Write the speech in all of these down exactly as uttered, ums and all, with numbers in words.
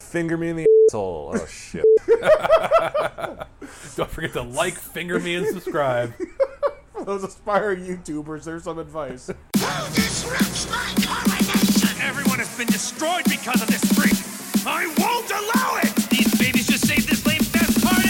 finger me in the asshole. Oh, shit. Don't forget to like, finger me, and subscribe. For those aspiring YouTubers, there's some advice. Who disrupts my coronation? Everyone has been destroyed because of this freak. I won't allow it! These babies just saved this lame death party!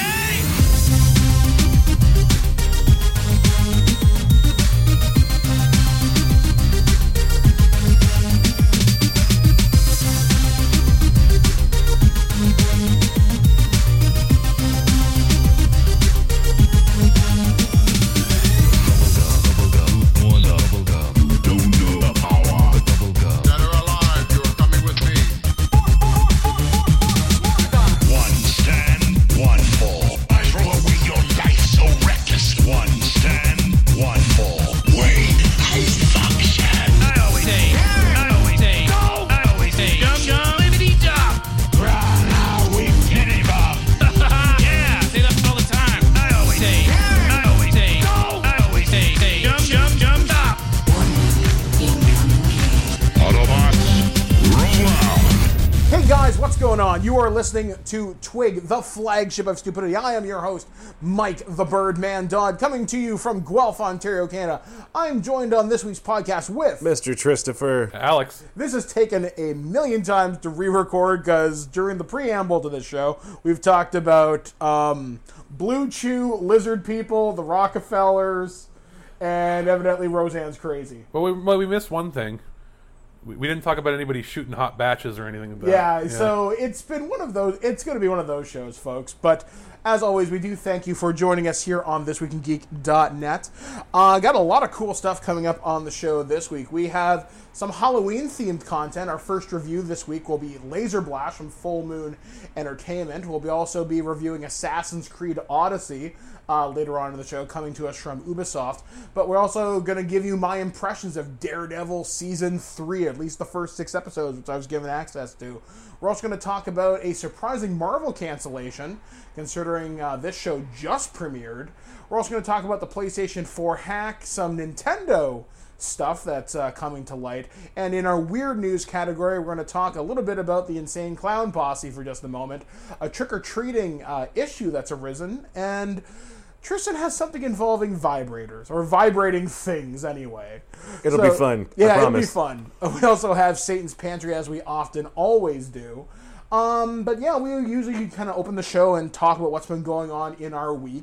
You are listening to Twig, the flagship of stupidity. I am your host, Mike the Birdman Dodd, coming to you from Guelph, Ontario, Canada. I'm joined on this week's podcast with Mister Christopher. Alex. This has taken a million times to re-record because during the preamble to this show, we've talked about um, Blue Chew, Lizard People, the Rockefellers, and evidently Roseanne's crazy. Well, we, well, we missed one thing. We, we didn't talk about anybody shooting hot batches or anything like that. Yeah, yeah, so it's been one of those, it's going to be one of those shows, folks. But as always, we do thank you for joining us here on this week in geek dot net. Uh, got a lot of cool stuff coming up on the show this week. We have some Halloween-themed content. Our first review this week will be Laser Blast from Full Moon Entertainment. We'll be also be reviewing Assassin's Creed Odyssey uh, later on in the show, coming to us from Ubisoft. But we're also going to give you my impressions of Daredevil Season three, at least the first six episodes, which I was given access to. We're also going to talk about a surprising Marvel cancellation, considering uh, this show just premiered. We're also going to talk about the PlayStation four hack, some Nintendo stuff that's uh, coming to light. And in our weird news category, we're going to talk a little bit about the Insane Clown Posse for just a moment, a trick-or-treating uh, issue that's arisen, and Tristan has something involving vibrators, or vibrating things anyway. It'll So, be fun. Yeah, I it'll promise. be fun. We also have Satan's Pantry, as we often always do. Um, but yeah, we usually kind of open the show and talk about what's been going on in our week.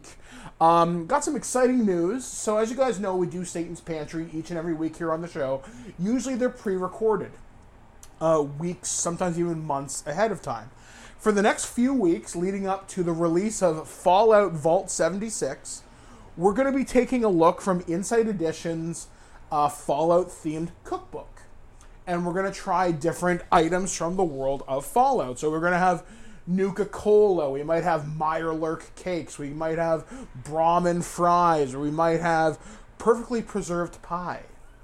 Um, got some exciting news. So as you guys know, we do Satan's Pantry each and every week here on the show. Usually they're pre-recorded. Uh, weeks, sometimes even months ahead of time. For the next few weeks leading up to the release of Fallout Vault seventy-six, we're going to be taking a look from Inside Edition's uh, Fallout-themed cookbook. And we're going to try different items from the world of Fallout. So we're going to have Nuka-Cola, we might have Meyerlurk cakes, we might have Brahmin fries, or we might have perfectly preserved pie.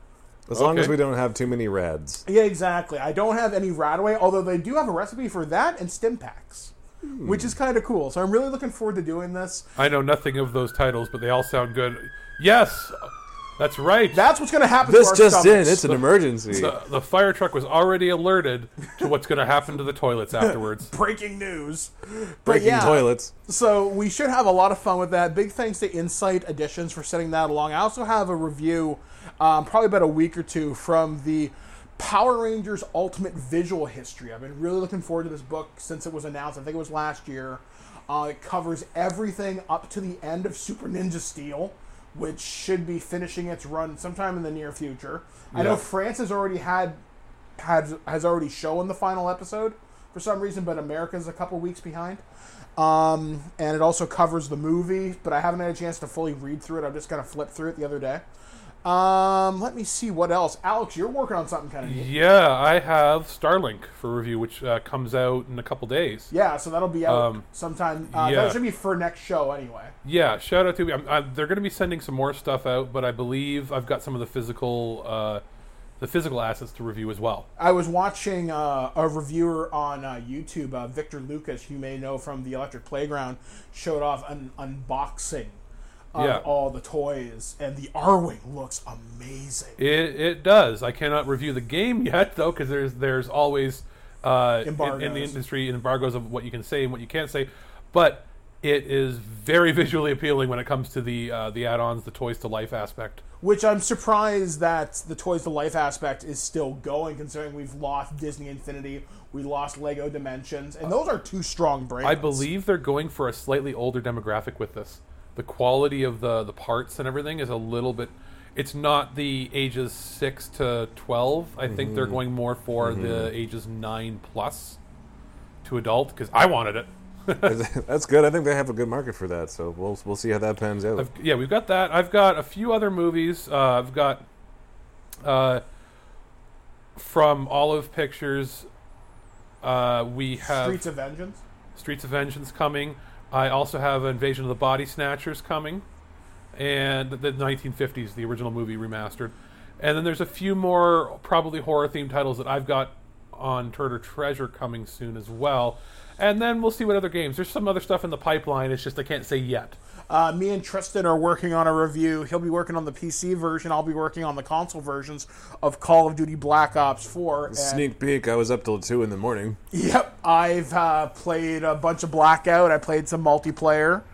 As long Okay. as we don't have too many rads. Yeah, exactly. I don't have any Radaway, although they do have a recipe for that and stim packs, Hmm. which is kind of cool. So I'm really looking forward to doing this. I know nothing of those titles, but they all sound good. Yes, that's right. That's what's going to happen This to our just in, stomachs. it's an emergency. the, the fire truck was already alerted to what's going to happen to the toilets afterwards. Breaking news. But Breaking yeah, toilets. So we should have a lot of fun with that. Big thanks to Insight Editions for setting that along. I also have a review, um, probably about a week or two, from the Power Rangers Ultimate Visual History. I've been really looking forward to this book since it was announced. I think it was last year. Uh, it covers everything up to the end of Super Ninja Steel, which should be finishing its run sometime in the near future. I know Yeah. France has already had, had has already shown the final episode for some reason, but America's a couple weeks behind. Um, and it also covers the movie, but I haven't had a chance to fully read through it. I've just kind of flipped through it the other day. Um, let me see what else. Alex, you're working on something kind of neat. Yeah, I have Starlink for review, which uh, comes out in a couple days. Yeah, so that'll be out Um, sometime. Uh, yeah. That should be for next show anyway. Yeah, shout out to I'm, I'm, they're going to be sending some more stuff out, but I believe I've got some of the physical, uh, the physical assets to review as well. I was watching uh, a reviewer on uh, YouTube, uh, Victor Lucas, who you may know from the Electric Playground, showed off an unboxing of Yeah. all the toys, and the R-Wing looks amazing. It it does. I cannot review the game yet though, because there's there's always uh, in, in the Embargoes. industry, embargoes of what you can say and what you can't say. But it is very visually appealing when it comes to the uh, the add-ons, the Toys to Life aspect. Which I'm surprised that the Toys to Life aspect is still going, considering we've lost Disney Infinity, we lost Lego Dimensions, and those are two strong brands. I believe they're going for a slightly older demographic with this. The quality of the, the parts and everything is a little bit... It's not the ages six to twelve. I mm-hmm. think they're going more for mm-hmm. the ages nine plus to adult, because I wanted it. That's good. I think they have a good market for that, so we'll we'll see how that pans out. I've, yeah, we've got that. I've got a few other movies. Uh, I've got uh, from Olive Pictures. Uh, we have Streets of Vengeance. Streets of Vengeance coming. I also have Invasion of the Body Snatchers coming, and the nineteen fifties, the original movie remastered. And then there's a few more probably horror themed titles that I've got on Turd or Treasure coming soon as well. And then we'll see what other games. There's some other stuff in the pipeline. It's just I can't say yet. Uh, me and Tristan are working on a review. He'll be working on the P C version. I'll be working on the console versions of Call of Duty Black Ops four. And sneak peek, I was up till two in the morning. Yep, I've uh, played a bunch of Blackout. I played some multiplayer.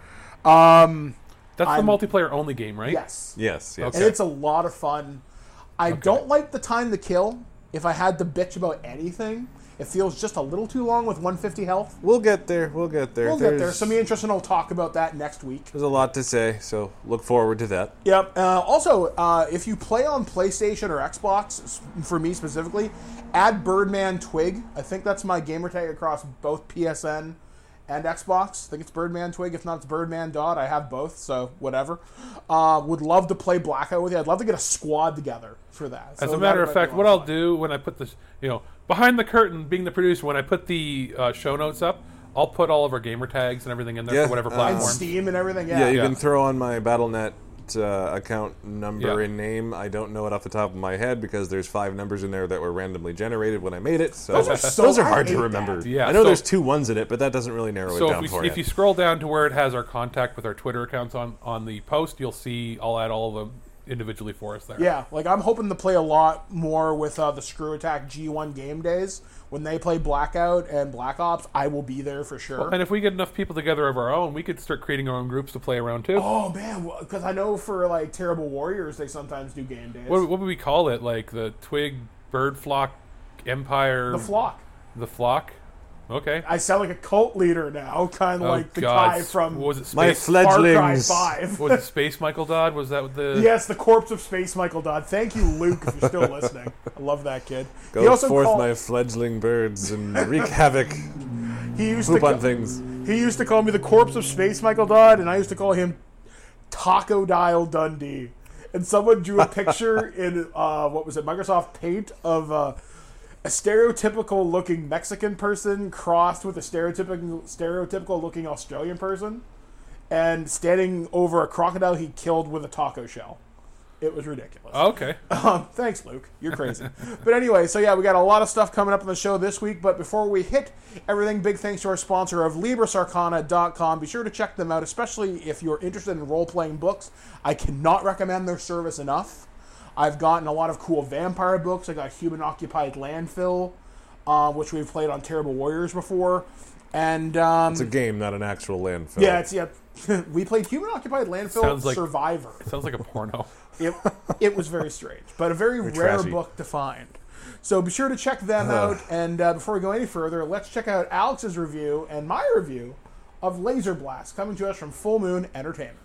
Um, That's I'm, the multiplayer only game, right? Yes. Yes, yes. And it's a lot of fun. I Okay. don't like the time to kill. If I had to bitch about anything, it feels just a little too long with one fifty health. We'll get there. We'll get there. We'll there's, get there. So me and Tristan will talk about that next week. There's a lot to say, so look forward to that. Yep. Uh, also, uh, if you play on PlayStation or Xbox, s- for me specifically, add Birdman Twig. I think that's my gamer tag across both P S N and Xbox. I think it's Birdman Twig. If not, it's Birdman Dot. I have both, so whatever. Uh, would love to play Blackout with you. I'd love to get a squad together for that. As So a matter that of might fact, be what a lot I'll of fun. do when I put this, you know, behind the curtain, being the producer, when I put the uh, show notes up, I'll put all of our gamer tags and everything in there Yeah, for whatever uh, And platform. Steam and everything, Yeah, yeah. you Yeah. can throw on my Battle dot net uh, account number Yeah. and name. I don't know it off the top of my head because there's five numbers in there that were randomly generated when I made it. So Those are so- those are I hard to hate remember. that. Yeah, I know so- there's two ones in it, but that doesn't really narrow it So down if, for we, if you. you scroll down to where it has our contact with our Twitter accounts on, on the post, you'll see I'll add all of them individually for us there. Yeah, like I'm hoping to play a lot more with uh, the Screw Attack G one game days. When they play Blackout and Black Ops, I will be there for sure. And if we get enough people together of our own, we could start creating our own groups to play around too. Oh man, because I know for like Terrible Warriors, they sometimes do game days. What, what would we call it? Like the Twig Bird Flock Empire? The Flock. The Flock? Okay. I sound like a cult leader now, kind of Oh, like the God. guy from What was it My Space? fledgling- Far Cry fledglings. five. Was it Space Michael Dodd? Was that the... Yes, the corpse of Space Michael Dodd. Thank you, Luke, if you're still listening. I love that kid. Go he also forth, called- my fledgling birds, and wreak havoc. he used Poop to on ca- things. He used to call me the corpse of Space Michael Dodd, and I used to call him Taco Dial Dundee. And someone drew a picture in uh, what was it, Microsoft Paint of uh, a stereotypical looking Mexican person crossed with a stereotypical stereotypical looking Australian person, and standing over a crocodile he killed with a taco shell. It was ridiculous. Okay. Um, thanks, Luke. You're crazy. But anyway, so yeah, we got a lot of stuff coming up on the show this week. But before we hit everything, big thanks to our sponsor of Libris Arcana dot com. Be sure to check them out, especially if you're interested in role-playing books. I cannot recommend their service enough. I've gotten a lot of cool vampire books. I got Human Occupied Landfill, uh, which we've played on Terrible Warriors before. And um, It's a game, not an actual landfill. yeah, it's yeah. we played Human Occupied Landfill Sounds like- Survivor. Sounds like a porno. It, it was very strange, but a very Very rare trashy. book to find. So be sure to check them out. And uh, before we go any further, let's check out Alex's review and my review of Laser Blast, coming to us from Full Moon Entertainment.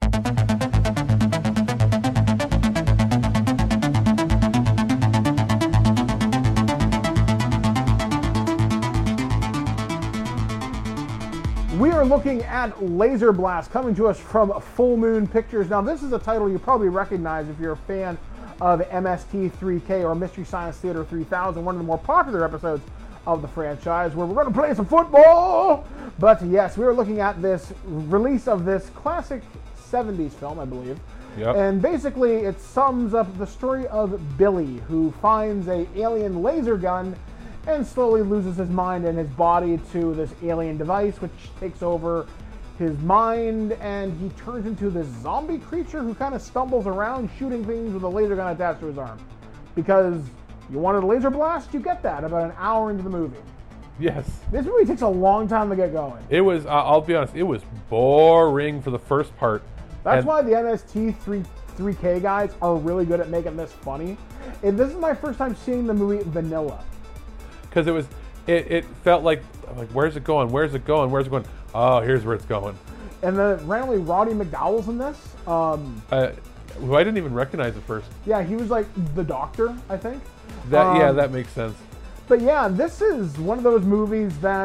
We are looking at Laser Blast, coming to us from Full Moon Pictures. Now, this is a title you probably recognize if you're a fan of M S T three K or Mystery Science Theater three thousand, one of the more popular episodes of the franchise, where we're going to play some football. But yes, we are looking at this release of this classic seventies film, I believe. Yep. And basically, it sums up the story of Billy, who finds a alien laser gun and slowly loses his mind and his body to this alien device, which takes over his mind, and he turns into this zombie creature who kind of stumbles around shooting things with a laser gun attached to his arm. Because you wanted a laser blast, you get that about an hour into the movie. Yes. This movie takes a long time to get going. It was, uh, I'll be honest, it was boring for the first part. That's And- why the M S T three K guys are really good at making this funny. And this is my first time seeing the movie Vanilla. Because it was, it, it felt like, like, where's it going? Where's it going? Where's it going? Oh, here's where it's going. And then randomly Roddy McDowell's in this. Um, Uh, who I didn't even recognize at first. yeah, he was like the doctor, I think. That yeah, Um, that makes sense. But yeah, this is one of those movies that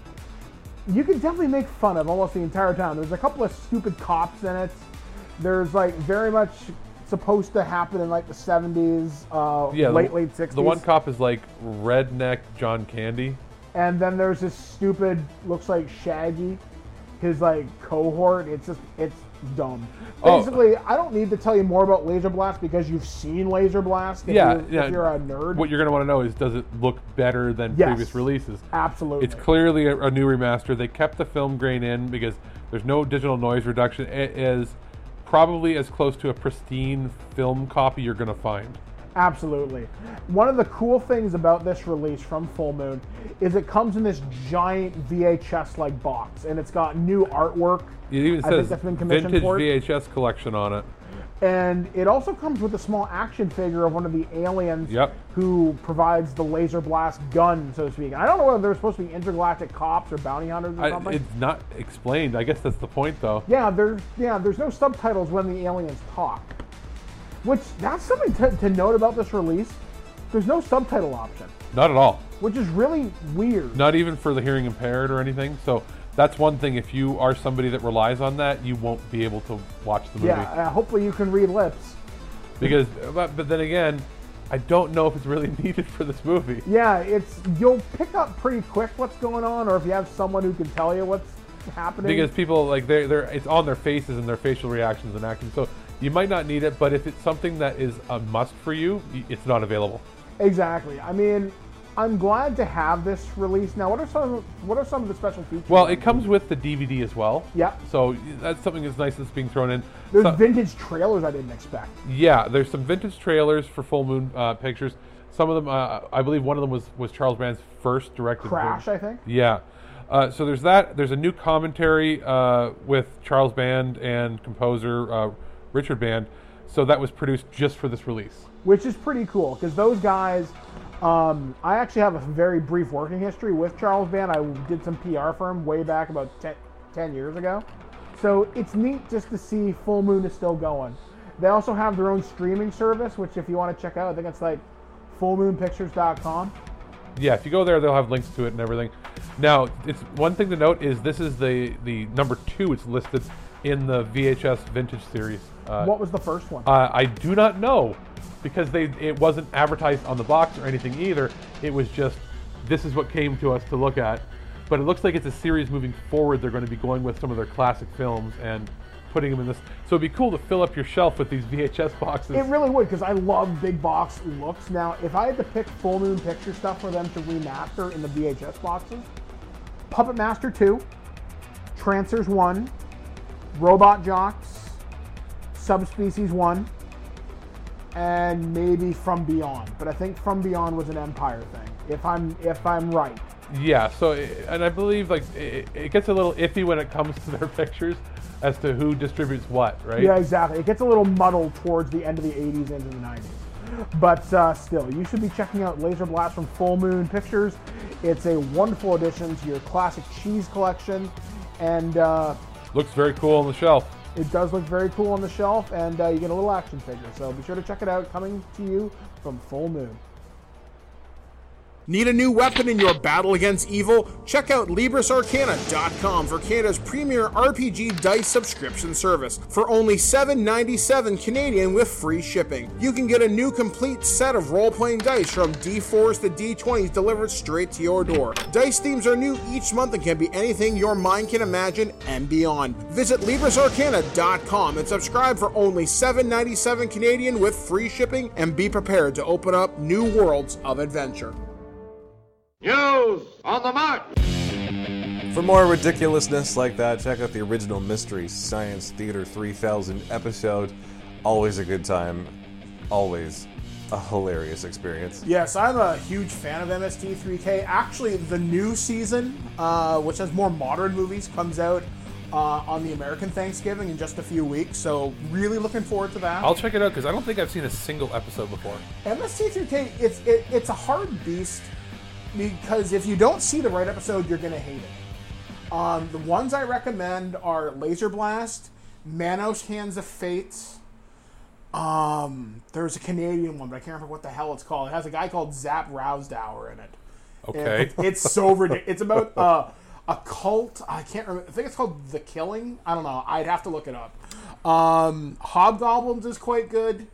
you can definitely make fun of almost the entire time. There's a couple of stupid cops in it. There's like very much supposed to happen in like the seventies, uh, Yeah, late the, late sixties. The one cop is like redneck John Candy. And then there's this stupid, looks like Shaggy, his like cohort. It's just, it's dumb. Oh. Basically, I don't need to tell you more about Laser Blast because you've seen Laser Blast. If Yeah, you're, yeah. If you're a nerd, What you're going to want to know is, does it look better than Yes. previous releases? absolutely. It's clearly a, a new remaster. They kept the film grain in because there's no digital noise reduction. It is probably as close to a pristine film copy you're going to find. Absolutely. One of the cool things about this release from Full Moon is it comes in this giant V H S-like box, and it's got new artwork. It even I think says that's been commissioned vintage for it. V H S collection on it. And it also comes with a small action figure of one of the aliens Yep. who provides the laser blast gun, so to speak. I don't know whether they're supposed to be intergalactic cops or bounty hunters or I, something. it's not explained. I guess that's the point, though. Yeah, there's yeah, there's no subtitles when the aliens talk. Which, that's something to, to note about this release. There's no subtitle option, Not at all. which is really weird. Not even for the hearing impaired or anything. So that's one thing. If you are somebody that relies on that, you won't be able to watch the movie. Yeah, uh, hopefully you can read lips. Because, but, but then again, I don't know if it's really needed for this movie. Yeah, it's you'll pick up pretty quick what's going on, or if you have someone who can tell you what's happening. Because people like they're they're it's on their faces and their facial reactions and acting. So you might not need it, but if it's something that is a must for you, y- it's not available. Exactly. I mean, I'm glad to have this release. Now, what are some what are some of the special features? Well, it comes with the D V D as well. Yep. So that's something that's nice that's being thrown in. There's So- vintage trailers I didn't expect. Yeah, there's some vintage trailers for Full Moon uh, Pictures. Some of them, uh, I believe, one of them was was Charles Band's first directed. Crash, film. I think. Yeah. Uh, so there's that. There's a new commentary uh, with Charles Band and composer uh, Richard Band. So that was produced just for this release. Which is pretty cool because those guys. Um, I actually have a very brief working history with Charles Band. I did some P R for him way back about ten, ten years ago. So it's neat just to see Full Moon is still going. They also have their own streaming service, which if you want to check out, I think it's like full moon pictures dot com. Yeah, if you go there, they'll have links to it and everything. Now, it's one thing to note is this is the the number two. It's listed in the V H S Vintage series. Uh, What was the first one? Uh, I do not know because they it wasn't advertised on the box or anything either. It was just this is what came to us to look at. But it looks like it's a series moving forward. They're going to be going with some of their classic films and putting them in this. So it'd be cool to fill up your shelf with these V H S boxes. It really would, because I love big box looks. Now, if I had to pick Full Moon Picture stuff for them to remaster in the V H S boxes, Puppet Master two, Trancers one, Robot Jocks, Subspecies one, and maybe From Beyond. But I think From Beyond was an Empire thing, if I'm if I'm right. Yeah, so, and I believe like it, it gets a little iffy when it comes to their pictures as to who distributes what, right? Yeah, exactly. It gets a little muddled towards the end of the eighties into the nineties. But uh, still, you should be checking out Laser Blast from Full Moon Pictures. It's a wonderful addition to your classic cheese collection, and uh, Looks very cool on the shelf. it does look very cool on the shelf, and uh, you get a little action figure. So be sure to check it out, coming to you from Full Moon. Need a new weapon in your battle against evil? Check out Libris Arcana dot com for Canada's premier R P G dice subscription service. For only seven ninety-seven Canadian with free shipping, you can get a new complete set of role-playing dice from D fours to D twenties delivered straight to your door. Dice themes are new each month and can be anything your mind can imagine and beyond. Visit Libris Arcana dot com and subscribe for only seven ninety-seven Canadian with free shipping, and be prepared to open up new worlds of adventure. News on the march! For more ridiculousness like that, check out the original Mystery Science Theater three thousand episode. Always a good time. Always a hilarious experience. Yes, I'm a huge fan of M S T three K. Actually, the new season, uh, which has more modern movies, comes out uh, on the American Thanksgiving in just a few weeks. So really looking forward to that. I'll check it out because I don't think I've seen a single episode before. M S T three K, it's it, it's a hard beast because if you don't see the right episode, you're gonna hate it. Um, the ones I recommend are Laser Blast, Manos Hands of Fate. Um, there's a Canadian one, but I can't remember what the hell it's called. It has a guy called Zap Rousdower in it. Okay. And it's so ridiculous. It's about uh, a cult. I can't remember. I think it's called The Killing. I don't know. I'd have to look it up. Um, Hobgoblins is quite good.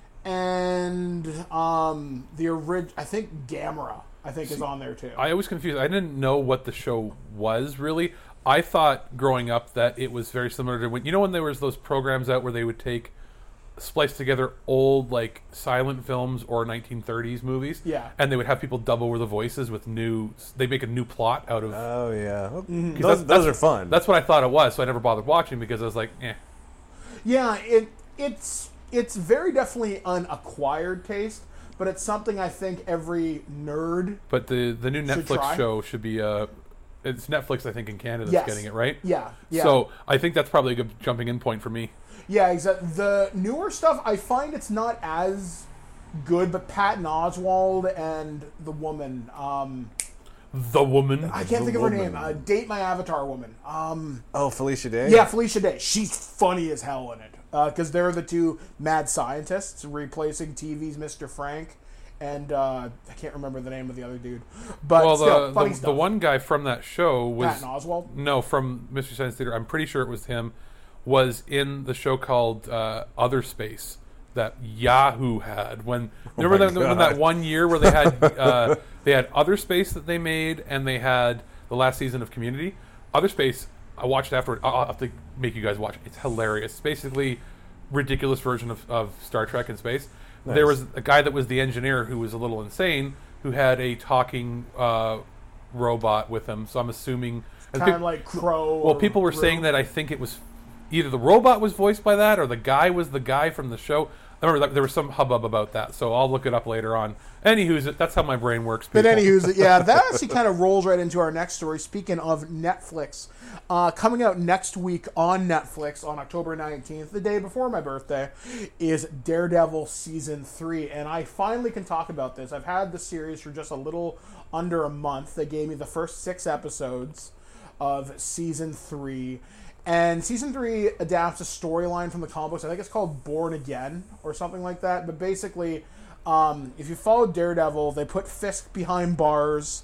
And um, the orig- I think Gamera, I think, is on there too. I was confused. I didn't know what the show was, really. I thought growing up that it was very similar to when, you know, when there was those programs out where they would take splice together old like silent films or nineteen thirties movies, Yeah. and they would have people dub over the voices with new. They make a new plot out of. Oh yeah, well, 'cause those, that's- those that's- are fun. That's what I thought it was, so I never bothered watching because I was like, eh. Yeah, it it's it's very definitely an acquired taste, but it's something I think every nerd. But the the new Should try. Netflix show should be uh, it's Netflix I think in Canada Yes. that's getting it right. Yeah, yeah. So I think that's probably a good jumping in point for me. Yeah, exactly. The newer stuff, I find it's not as good, but Patton Oswalt and the woman, um, The woman. I can't The think of her woman. name. Uh, Date My Avatar woman. Um, oh, Felicia Day. yeah, Felicia Day. She's funny as hell in it because they're the two mad scientists replacing T V's Mister Frank, and uh, I can't remember the name of the other dude. But well, still, the, funny the, stuff. the one guy from that show was Patton Oswalt. no from Mystery Science Theater. I'm pretty sure it was him. Was in the show called uh, Other Space that Yahoo had when remember my that, when that God. one year where they had uh, they had Other Space that they made and they had the last season of Community. Other Space I watched afterward. I'll I'll have to make you guys watch it. It's hilarious. It's basically ridiculous version of, of Star Trek in space. Nice. There was a guy that was the engineer who was a little insane who had a talking uh, robot with him. So I'm assuming and Kind peop- of like Crow. well, or people were Rue. saying that I think it was either the robot was voiced by that or the guy was the guy from the show. I remember that there was some hubbub about that, so I'll look it up later on. Anywho's, that's how my brain works. But people. anywho's, yeah, that actually kind of rolls right into our next story. Speaking of Netflix, uh, coming out next week on Netflix on October nineteenth, the day before my birthday, is Daredevil Season three. And I finally can talk about this. I've had the series for just a little under a month. They gave me the first six episodes of Season three. And Season three adapts a storyline from the comic books. I think it's called Born Again or something like that. But basically, um, if you follow Daredevil, they put Fisk behind bars,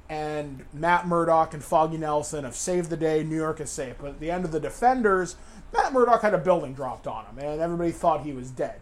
and Matt Murdock and Foggy Nelson have saved the day. New York is safe. But at the end of the Defenders, Matt Murdock had a building dropped on him, and everybody thought he was dead.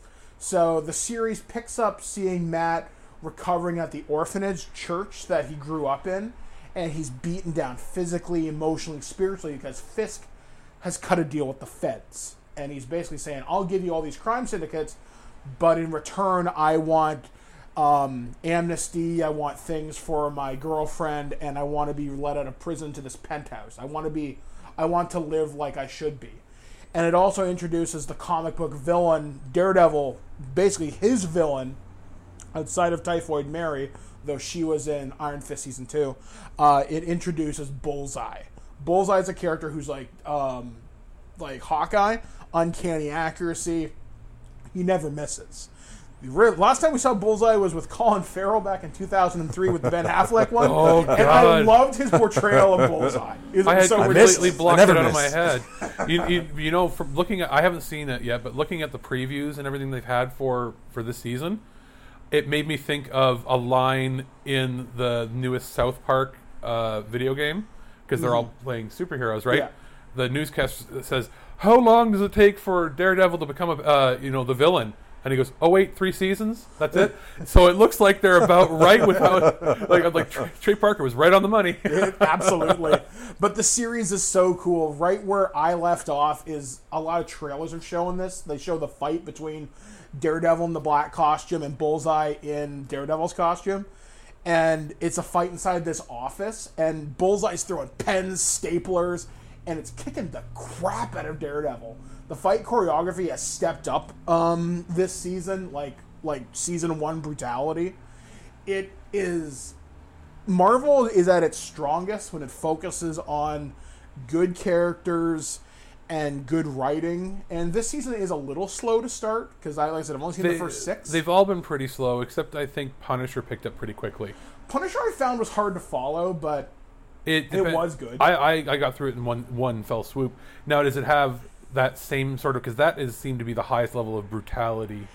So the series picks up seeing Matt recovering at the orphanage church that he grew up in, and he's beaten down physically, emotionally, spiritually because Fisk has cut a deal with the feds. And he's basically saying, I'll give you all these crime syndicates, but in return, I want um, amnesty, I want things for my girlfriend, and I want to be let out of prison to this penthouse. I want to be, I want to live like I should be. And it also introduces the comic book villain, Daredevil, basically his villain, outside of Typhoid Mary, though she was in Iron Fist Season two, uh, it introduces Bullseye. Bullseye is a character who's like um, like Hawkeye, uncanny accuracy. He never misses. The re- Last time we saw Bullseye was with Colin Farrell back in two thousand three with the Ben Affleck one. Oh, and I God. loved his portrayal of Bullseye. It was I had so I ridiculous. completely missed. blocked I it never out of my missed. head. You, you, you know, from looking at, I haven't seen it yet, but looking at the previews and everything they've had for, for this season, it made me think of a line in the newest South Park uh, video game, because they're all playing superheroes, right? Yeah. The newscast says, "How long does it take for Daredevil to become a, uh, you know, the villain?" And he goes, "Oh wait, three seasons? That's it." So it looks like they're about right without, like, like Trey, Trey Parker was right on the money. Absolutely. But the series is so cool. Right where I left off is a lot of trailers are showing this. They show the fight between Daredevil in the black costume and Bullseye in Daredevil's costume. And it's a fight inside this office, and Bullseye's throwing pens, staplers, and it's kicking the crap out of Daredevil. The fight choreography has stepped up um, this season, like like season one brutality. It is Marvel is at its strongest when it focuses on good characters and good writing. And this season is a little slow to start because, I, like I said, I've only seen They, the first six. They've all been pretty slow, except I think Punisher picked up pretty quickly. Punisher I found was hard to follow, but It, It was good. I, I, I got through it in one one fell swoop. Now, does it have that same sort of... Because that is seemed to be the highest level of brutality.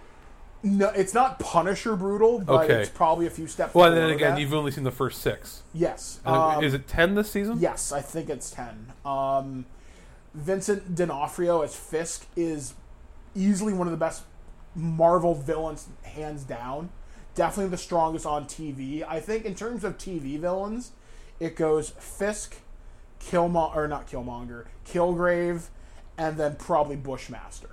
no, it's not Punisher brutal, but Okay. it's probably a few steps. Well, then below again, that. you've only seen the first six. yes. And Um, is it ten this season? Yes, I think it's ten. Um, Vincent D'Onofrio as Fisk is easily one of the best Marvel villains, hands down. Definitely the strongest on T V. I think in terms of T V villains, it goes Fisk, Killmonger, or not Killmonger, Kilgrave, and then probably Bushmaster.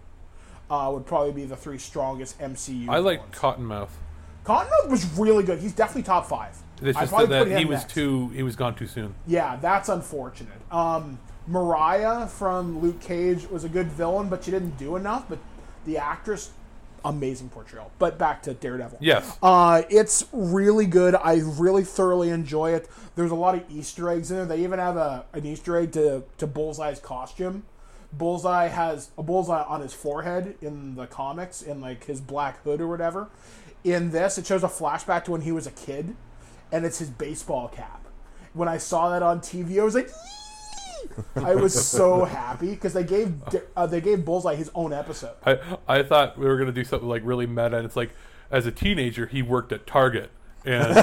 Uh, would probably be the three strongest M C U I like villains. Cottonmouth. Cottonmouth was really good. He's definitely top five. It's I'd just probably that, put that he him was next. too... He was gone too soon. Yeah, that's unfortunate. Um, Mariah from Luke Cage was a good villain, but she didn't do enough. But the actress, amazing portrayal. But back to Daredevil. Yes. Uh, it's really good. I really thoroughly enjoy it. There's a lot of Easter eggs in there. They even have a an Easter egg to, to Bullseye's costume. Bullseye has a bullseye on his forehead in the comics, in like his black hood or whatever. In this, it shows a flashback to when he was a kid, and it's his baseball cap. When I saw that on T V, I was like, "Yee!" I was so happy because they gave uh, they gave Bullseye his own episode. I I thought we were going to do something like really meta, and it's like, as a teenager, he worked at Target. And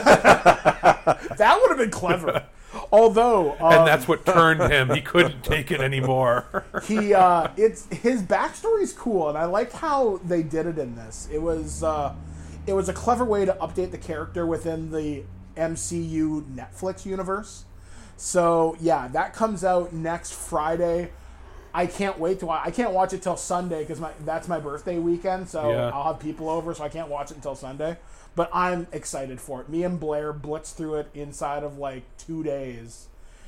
That would have been clever. Although, um, and that's what turned him. He couldn't take it anymore. he uh, it's his backstory is cool, and I like how they did it in this. It was uh, it was a clever way to update the character within the M C U Netflix universe. So yeah, that comes out next Friday. I can't wait to watch. I can't watch it till Sunday because my that's my birthday weekend. So Yeah. I'll have people over, so I can't watch it until Sunday. But I'm excited for it. Me and Blair blitzed through it inside of like two days,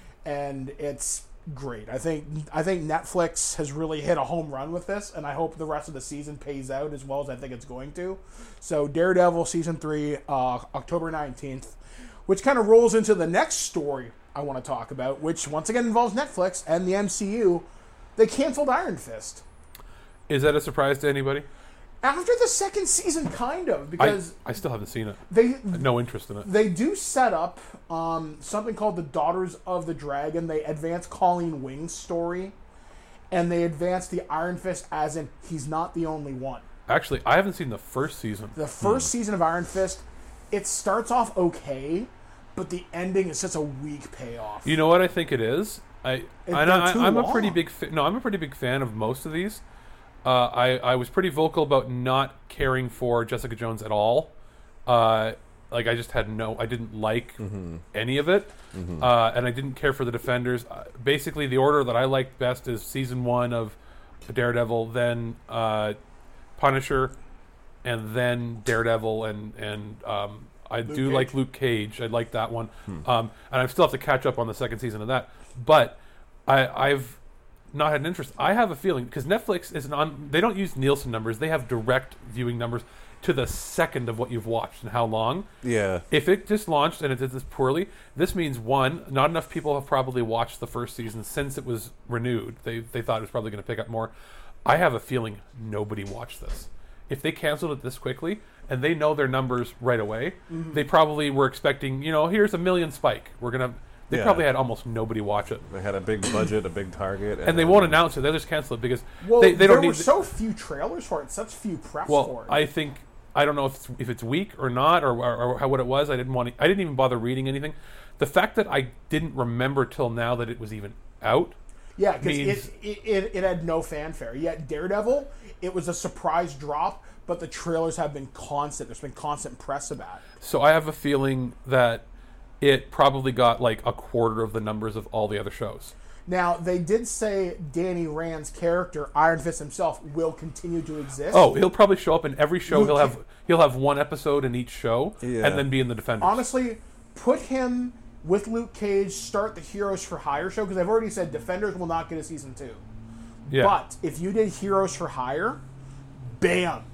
and it's great. I think I think Netflix has really hit a home run with this, and I hope the rest of the season pays out as well as I think it's going to. So Daredevil season three, uh, October nineteenth, which kind of rolls into the next story I want to talk about, which once again involves Netflix and the M C U. They canceled Iron Fist. Is that a surprise to anybody? After the second season, kind of, I, because I still haven't seen it. they No interest in it. they do set up um, something called the Daughters of the Dragon. They advance Colleen Wing's story, and they advance the Iron Fist as in he's not the only one. Actually, I haven't seen the first season. The first season of Iron Fist, it starts off okay, but the ending is such a weak payoff. You know what I think it is? I, It- I, they're I too I'm a long. pretty big fa- no. I'm a pretty big fan of most of these. Uh, I I was pretty vocal about not caring for Jessica Jones at all. Uh, like I just had no. I didn't like any of it, uh, and I didn't care for the Defenders. Uh, basically, the order that I liked best is season one of Daredevil, then uh, Punisher, and then Daredevil, and and um, I do Cage. like Luke Cage. I like that one, um, and I still have to catch up on the second season of that. But I, I've not had an interest. I have a feeling because Netflix is on. They don't use Nielsen numbers. They have direct viewing numbers to the second of what you've watched and how long. Yeah. If it just launched and it did this poorly, this means one, not enough people have probably watched the first season since it was renewed. They they thought it was probably going to pick up more. I have a feeling nobody watched this. If they canceled it this quickly and they know their numbers right away, Mm-hmm. they probably were expecting, you know, here's a million spike. We're gonna. They Yeah. probably had almost nobody watch it, They had a big budget, a big target, and they then- won't announce it. They'll just cancel it because well, they, they there don't need. were the- so few trailers for it, such few press well, for it. I think I don't know if it's, if it's weak or not, or, or, or how what it was. I didn't want. To, I didn't even bother reading anything. The fact that I didn't remember till now that it was even out. Yeah, because means- it, it, it, it had no fanfare. Yet Daredevil, it was a surprise drop, but the trailers have been constant. There's been constant press about it. So I have a feeling that it probably got like a quarter of the numbers of all the other shows. Now, they did say Danny Rand's character, Iron Fist himself, will continue to exist. Oh, he'll probably show up in every show. Luke He'll have Cage. he'll have one episode in each show, Yeah. and then be in the Defenders. Honestly, put him with Luke Cage, start the Heroes for Hire show, because I've already said Defenders will not get a season two. yeah. But if you did Heroes for Hire, bam,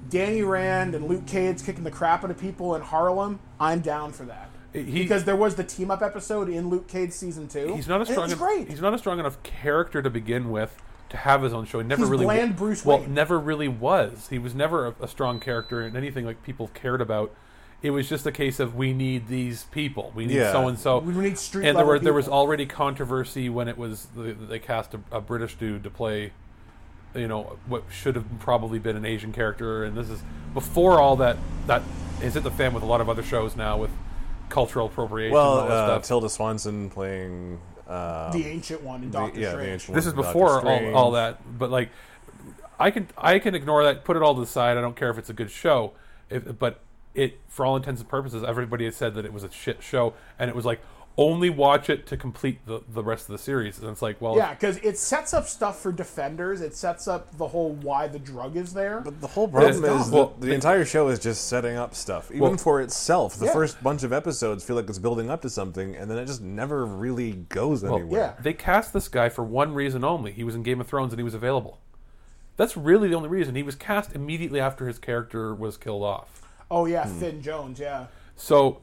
Danny Rand and Luke Cage kicking the crap out of people in Harlem, I'm down for that. He, because there was the team up episode in Luke Cage season two. He's not a strong. It's great. He's not a strong enough character to begin with to have his own show. He never He's really bland Bruce well, Wayne. never really was. He was never a, a strong character in anything like people cared about. It was just a case of we need these people. We need Yeah. so and so. We need street And there level were there was people. already controversy when it was the, they cast a, a British dude to play, you know, what should have probably been an Asian character. And this is before all that. That is at the fan with a lot of other shows now with cultural appropriation. Well, and all that uh, stuff. Tilda Swanson playing. Uh, The ancient one in the- Doctor yeah, the Strange. ancient This one is in Doctor before all, Strange. all that, but like, I can I can ignore that, put it all to the side. I don't care if it's a good show, if, but it, for all intents and purposes, everybody had said that it was a shit show, and it was like only watch it to complete the, the rest of the series. And it's like, well, Yeah, because it sets up stuff for Defenders. It sets up the whole why the drug is there. But the whole problem It's- is well, that the the- entire show is just setting up stuff, even Well, for itself. The yeah. first bunch of episodes feel like it's building up to something, and then it just never really goes anywhere. yeah. they cast this guy for one reason only. He was in Game of Thrones and he was available. That's really the only reason. He was cast immediately after his character was killed off. Oh yeah, Hmm. Finn Jones. Yeah. So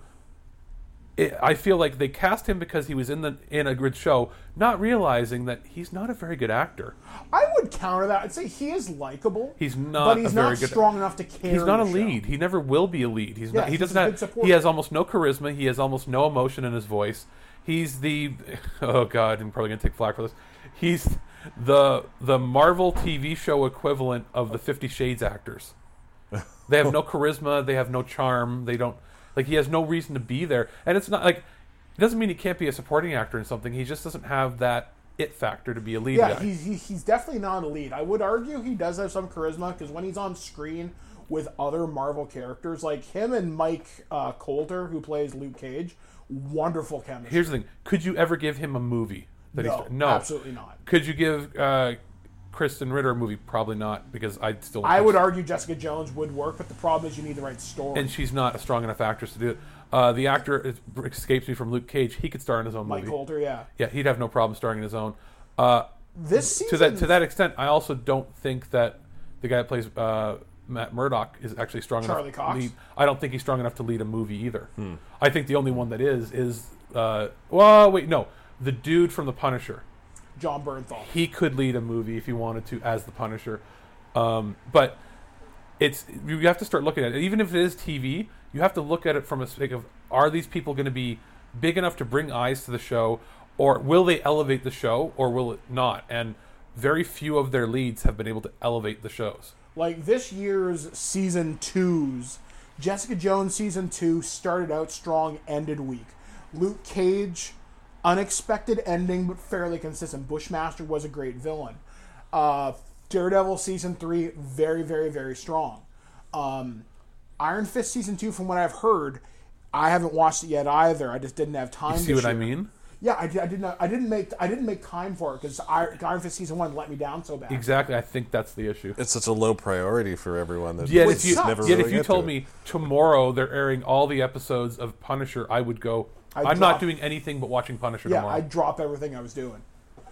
it, I feel like they cast him because he was in the in a good show, not realizing that he's not a very good actor. I would counter that. I'd say he is likable. He's not but he's a very not good- strong enough to carry. He's not a the show. lead. He never will be a lead. He's Yeah, not. He he's doesn't a have. good support. He has almost no charisma. He has almost no emotion in his voice. He's the. Oh God, I'm probably gonna take flack for this. He's the the Marvel T V show equivalent of the Fifty Shades actors. They have no charisma. They have no charm. They don't like. He has no reason to be there, and it's not like. It doesn't mean he can't be a supporting actor in something. He just doesn't have that it factor to be a lead Yeah, guy. he's he, he's definitely not a lead. I would argue he does have some charisma because when he's on screen with other Marvel characters, like him and Mike uh, Coulter, who plays Luke Cage, wonderful chemistry. Here's the thing: could you ever give him a movie? That No, he's, no, absolutely not. Could you give uh, Kristen Ritter a movie? Probably not, because I still. I would argue Jessica Jones would work, but the problem is you need the right story. and she's not a strong enough actress to do it. Uh, the actor it escapes me from Luke Cage. He could star in his own Mike movie. Coulter, yeah. Yeah, he'd have no problem starring in his own. Uh, This season, to that to that extent, I also don't think that the guy that plays uh, Matt Murdock is actually strong Charlie enough. Cox? To lead. I don't think he's strong enough to lead a movie either. I think the only one that is is uh, well, wait, no, the dude from The Punisher. John Bernthal. He could lead a movie if he wanted to as the Punisher, um, but it's you have to start looking at it. Even if it is T V, you have to look at it from a sake of: are these people going to be big enough to bring eyes to the show, or will they elevate the show, or will it not? And very few of their leads have been able to elevate the shows. Like this year's season twos, Jessica Jones season two started out strong, ended weak. Luke Cage, unexpected ending but fairly consistent. Bushmaster was a great villain. Uh, Daredevil season three, very, very, very strong. Um, Iron Fist season two, from what I've heard, I haven't watched it yet either. I just didn't have time. You see this what I year. mean? Yeah, I, did, I didn't. I didn't make. I didn't make time for it because Iron Fist season one let me down so bad. Exactly. I think that's the issue. It's such a low priority for everyone that Yet Which if you, sucks. never yet really if you get told to it. me tomorrow they're airing all the episodes of Punisher, I would go. I'd I'm drop- not doing anything but watching Punisher Yeah, tomorrow. I drop everything I was doing.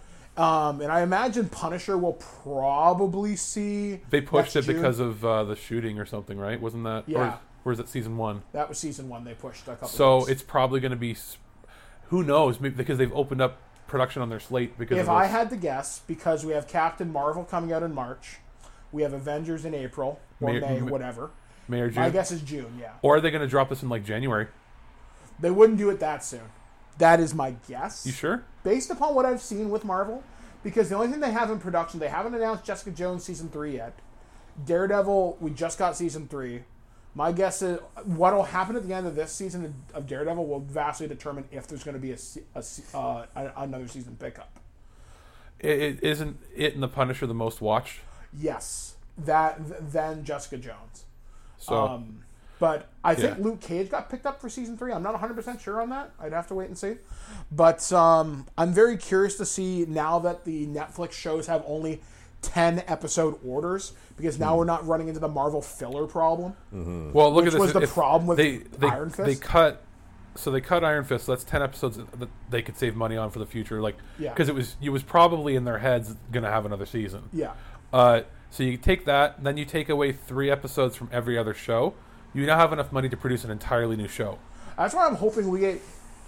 Um, and I imagine Punisher will probably see. They pushed next it June. because of uh, the shooting or something, right? Wasn't that? Yeah. Or, or is it season one? That was season one. They pushed a couple. So weeks. it's probably going to be. s- Who knows? Maybe because they've opened up production on their slate. Because if of I this. had to guess, because we have Captain Marvel coming out in March, we have Avengers in April or May- May, m- whatever. May or June, My guess is June. Yeah, or are they going to drop this in like January? they wouldn't do it that soon. That is my guess. You sure? Based upon what I've seen with Marvel, because the only thing they have in production, they haven't announced Jessica Jones season three yet. Daredevil, we just got season three. My guess is what will happen at the end of this season of Daredevil will vastly determine if there's going to be a, se- a se- uh, a- another season pickup. It, it isn't it and the Punisher the most watched. Yes, that th- then Jessica Jones. So Um, but I think Yeah. Luke Cage got picked up for season three. I'm not one hundred percent sure on that. I'd have to wait and see. But um, I'm very curious to see now that the Netflix shows have only ten episode orders, because now we're not running into the Marvel filler problem. well, look which at this. was the If problem with they, they, Iron Fist? They cut. So they cut Iron Fist. So that's ten episodes that they could save money on for the future. Like Yeah. because it was it was probably in their heads going to have another season. Yeah. Uh, So you take that, then you take away three episodes from every other show. You now have enough money to produce an entirely new show. That's why I'm hoping we get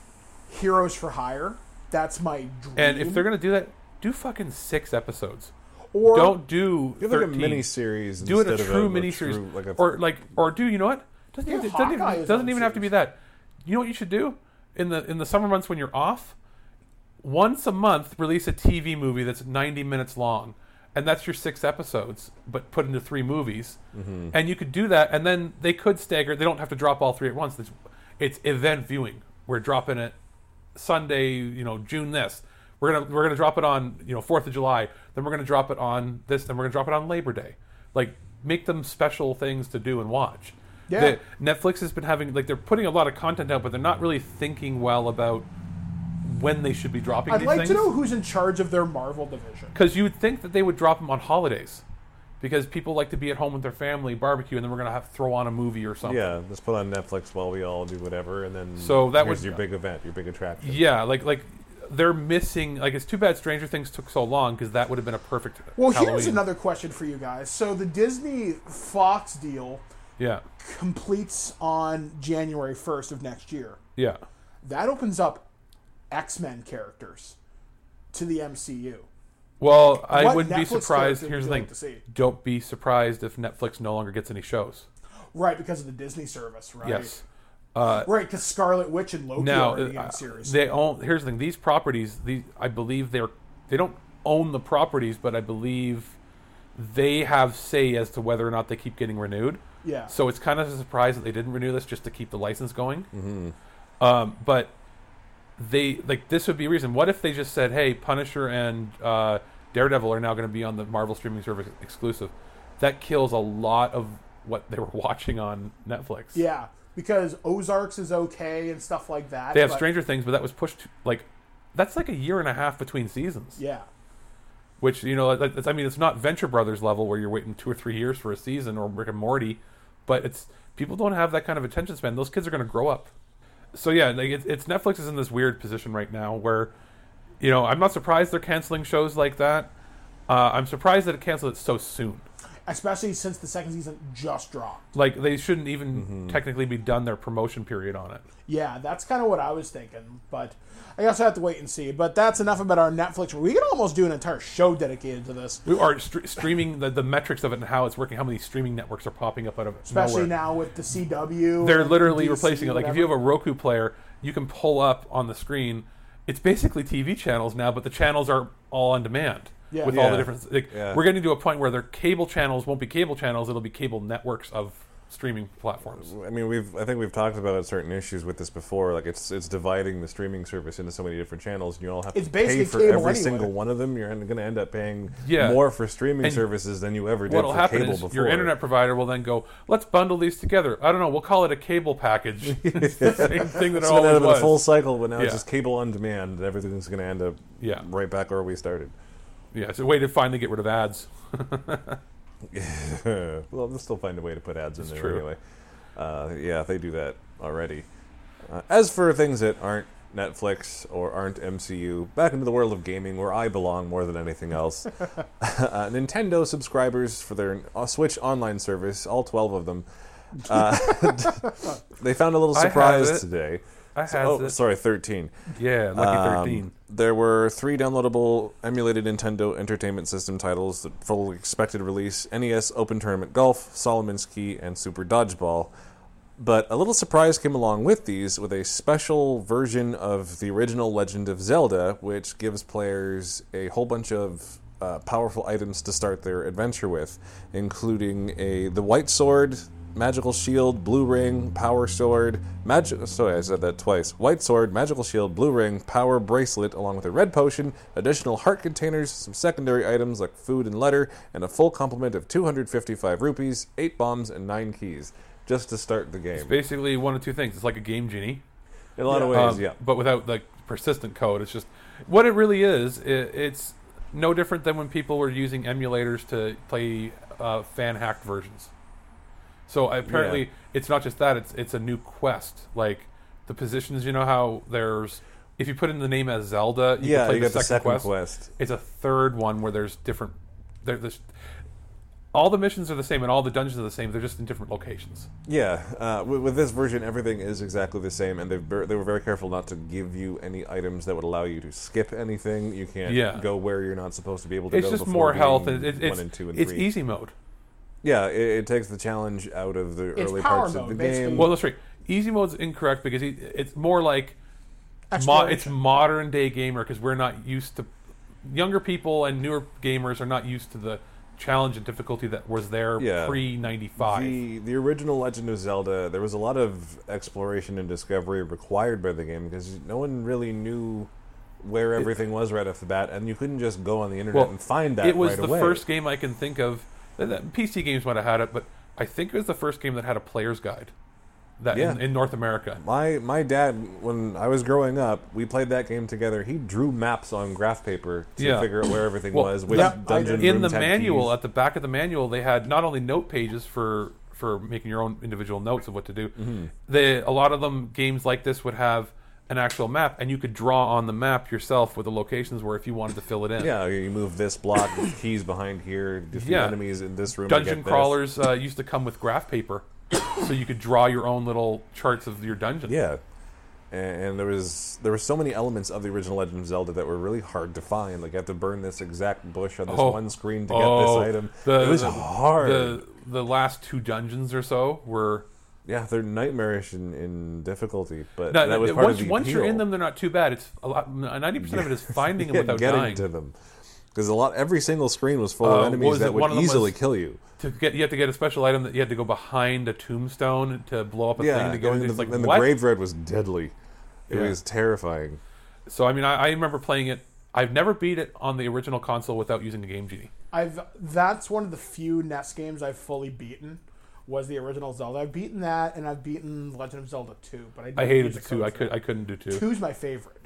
Heroes for Hire. That's my dream. And if they're going to do that, do fucking six episodes. Or don't do Give thirteen. like a mini series. Do it a true mini series, like a, or like, or do you know what? Doesn't Yeah, even, it doesn't even, Hawkeye is doesn't on even have to be series. that. You know what you should do in the in the summer months when you're off? Once a month, release a T V movie that's ninety minutes long, and that's your six episodes, but put into three movies. Mm-hmm. And you could do that, and then they could stagger. They don't have to drop all three at once. It's, it's event viewing. We're dropping it Sunday, you know, June this. We're gonna we're gonna drop it on, you know, Fourth of July. Then we're gonna drop it on this. Then we're gonna drop it on Labor Day. Like, make them special things to do and watch. Yeah. The, Netflix has been having, like, they're putting a lot of content out, but they're not really thinking well about when they should be dropping I'd these like things. to know who's in charge of their Marvel division. Because you would think that they would drop them on holidays, because people like to be at home with their family, barbecue, and then we're gonna have to throw on a movie or something. yeah, let's put on Netflix while we all do whatever, and then So that here's would- your big event, your big attraction. Yeah, like like they're missing. Like, it's too bad Stranger Things took so long, because that would have been a perfect. Well, Halloween. here's another question for you guys. So the Disney Fox deal Yeah, completes on January first of next year. yeah. That opens up X-Men characters to the M C U. Well, I What wouldn't be Netflix surprised. character Here's the would you thing: like to see? don't be surprised if Netflix no longer gets any shows. Right, because of the Disney service, right? Yes. Right, because Scarlet Witch and Loki Now, are already uh, in series. they own. Here's the thing: these properties, these I believe they're they don't own the properties, but I believe they have say as to whether or not they keep getting renewed. yeah. So it's kind of a surprise that they didn't renew this just to keep the license going. Mm-hmm. Um, but they like this would be a reason. What if they just said, "Hey, Punisher and uh, Daredevil are now going to be on the Marvel streaming service exclusive"? That kills a lot of what they were watching on Netflix. Yeah, because Ozarks is okay and stuff like that. They have but- Stranger Things, but that was pushed like that's like a year and a half between seasons. Yeah. Which, you know, that's, I mean, it's not Venture Brothers level where you're waiting two or three years for a season, or Rick and Morty, but it's people don't have that kind of attention span. Those kids are going to grow up. So yeah, like it's, it's Netflix is in this weird position right now where, you know, I'm not surprised they're canceling shows like that. Uh, I'm surprised that it canceled it so soon. Especially since the second season just dropped. Like, they shouldn't even Mm-hmm. technically be done their promotion period on it. Yeah, that's kind of what I was thinking. But I guess I have to wait and see. But that's enough about our Netflix. We could almost do an entire show dedicated to this. We are st- streaming the, the metrics of it and how it's working, how many streaming networks are popping up out of it. Especially nowhere. now with the C W. They're and literally D C, replacing it. Like, if you have whatever. a Roku player, you can pull up on the screen. It's basically T V channels now, but the channels are all on demand. Yeah. With all Yeah. the different, like, Yeah. we're getting to a point where their cable channels won't be cable channels; it'll be cable networks of streaming platforms. I mean, we've I think we've talked about certain issues with this before. Like, it's it's dividing the streaming service into so many different channels, and you all have It's to pay basically for cable every anyway. single one of them. You're going to end up paying Yeah. more for streaming And services than you ever did What'll for happen cable is before. your internet provider will then go, "Let's bundle these together." I don't know. We'll call it a cable package. It's the same thing that it It's going to always end up in was. a full cycle, but now Yeah. it's just cable on demand, and everything's going to end up Yeah. right back where we started. Yeah, it's a way to finally get rid of ads. Well, they'll still find a way to put ads in there true. anyway. Uh, yeah, they do that already. Uh, as for things that aren't Netflix or aren't M C U, back into the world of gaming, where I belong more than anything else. uh, Nintendo subscribers for their uh, Switch online service, all twelve of them, uh, they found a little I have surprise it. today. I So- has oh, it. sorry, thirteen. Yeah, lucky Um, thirteen. There were three downloadable emulated Nintendo Entertainment System titles that fully expected release: N E S Open Tournament Golf, Solomon's Key, and Super Dodgeball. But a little surprise came along with these, with a special version of the original Legend of Zelda, which gives players a whole bunch of uh, powerful items to start their adventure with, including a the White Sword, Magical Shield, Blue Ring, Power Sword, Magic. Sorry, I said that twice. White Sword, Magical Shield, Blue Ring, Power Bracelet, along with a Red Potion, additional heart containers, some secondary items like food and letter, and a full complement of two hundred fifty-five rupees, eight bombs, and nine keys, just to start the game. Basically, one of two things. It's like a Game Genie. In a lot of Yeah. ways, Um, yeah. But without the persistent code. It's just what it really is. It, it's no different than when people were using emulators to play uh, fan hacked versions. So apparently, Yeah. it's not just that. It's it's a new quest. Like the positions. You know how there's if you put in the name as Zelda, you Yeah, can play you the got the second second quest. quest. It's a third one where there's different. There, there's. all the missions are the same and all the dungeons are the same. They're just in different locations. Yeah, uh, with, with this version, everything is exactly the same, and they they were very careful not to give you any items that would allow you to skip anything. You can't Yeah. go where you're not supposed to be able to It's go. just before more being health. It, it, one it's and two and it's three. easy mode. Yeah, it, it takes the challenge out of the It's early power parts mode, of the basically. game. Well, that's right. Easy mode's incorrect because it- it's more like mo- it's Exploration. modern day gamer because we're not used to younger people and newer gamers are not used to the challenge and difficulty that was there Yeah. pre ninety-five. The the original Legend of Zelda, there was a lot of exploration and discovery required by the game because no one really knew where everything was right off the bat, and you couldn't just go on the internet Well, and find that it was right the away. first game I can think of. the- the P C games might have had it, but I think it was the first game that had a player's guide. That Yeah. in, in North America. My my dad, when I was growing up, we played that game together. He drew maps on graph paper to Yeah. figure out where everything Well, was. Which yeah, I dungeon did. In the rooms had manual, keys. at the back of the manual, they had not only note pages for for making your own individual notes of what to do. Mm-hmm. They a lot of them games like this would have an actual map, and you could draw on the map yourself where the locations were if you wanted to fill it in. yeah, you move this block with keys behind here, defeat Yeah. enemies in this room. to Dungeon get this. crawlers uh, used to come with graph paper, so you could draw your own little charts of your dungeon. Yeah, and, and there was there were so many elements of the original Legend of Zelda that were really hard to find. Like you have to burn this exact bush on this Oh. one screen to Oh, get this item. the- it was the- hard. The the last two dungeons or so were yeah, they're nightmarish in, in difficulty, but no, that was part once of the once you're appeal. in them, they're not too bad. It's a lot. Ninety percent of it is finding them Yeah, without getting dying. to them. Because a lot, every single screen was full Uh, of what enemies was it? that One would of them easily was- kill you. To get, you had to get a special item that you had to go behind a tombstone to blow up a Yeah, thing to go and, into. the, It's like, and the what? grave dread was deadly. It Yeah. was terrifying. So I mean, I, I remember playing it. I've never beat it on the original console without using the Game Genie. I've that's one of the few N E S games I've fully beaten. Was the original Zelda? I've beaten that, and I've beaten Legend of Zelda two. But I, didn't I hated use the the two. code I for could. it. I couldn't do two. Two's my favorite.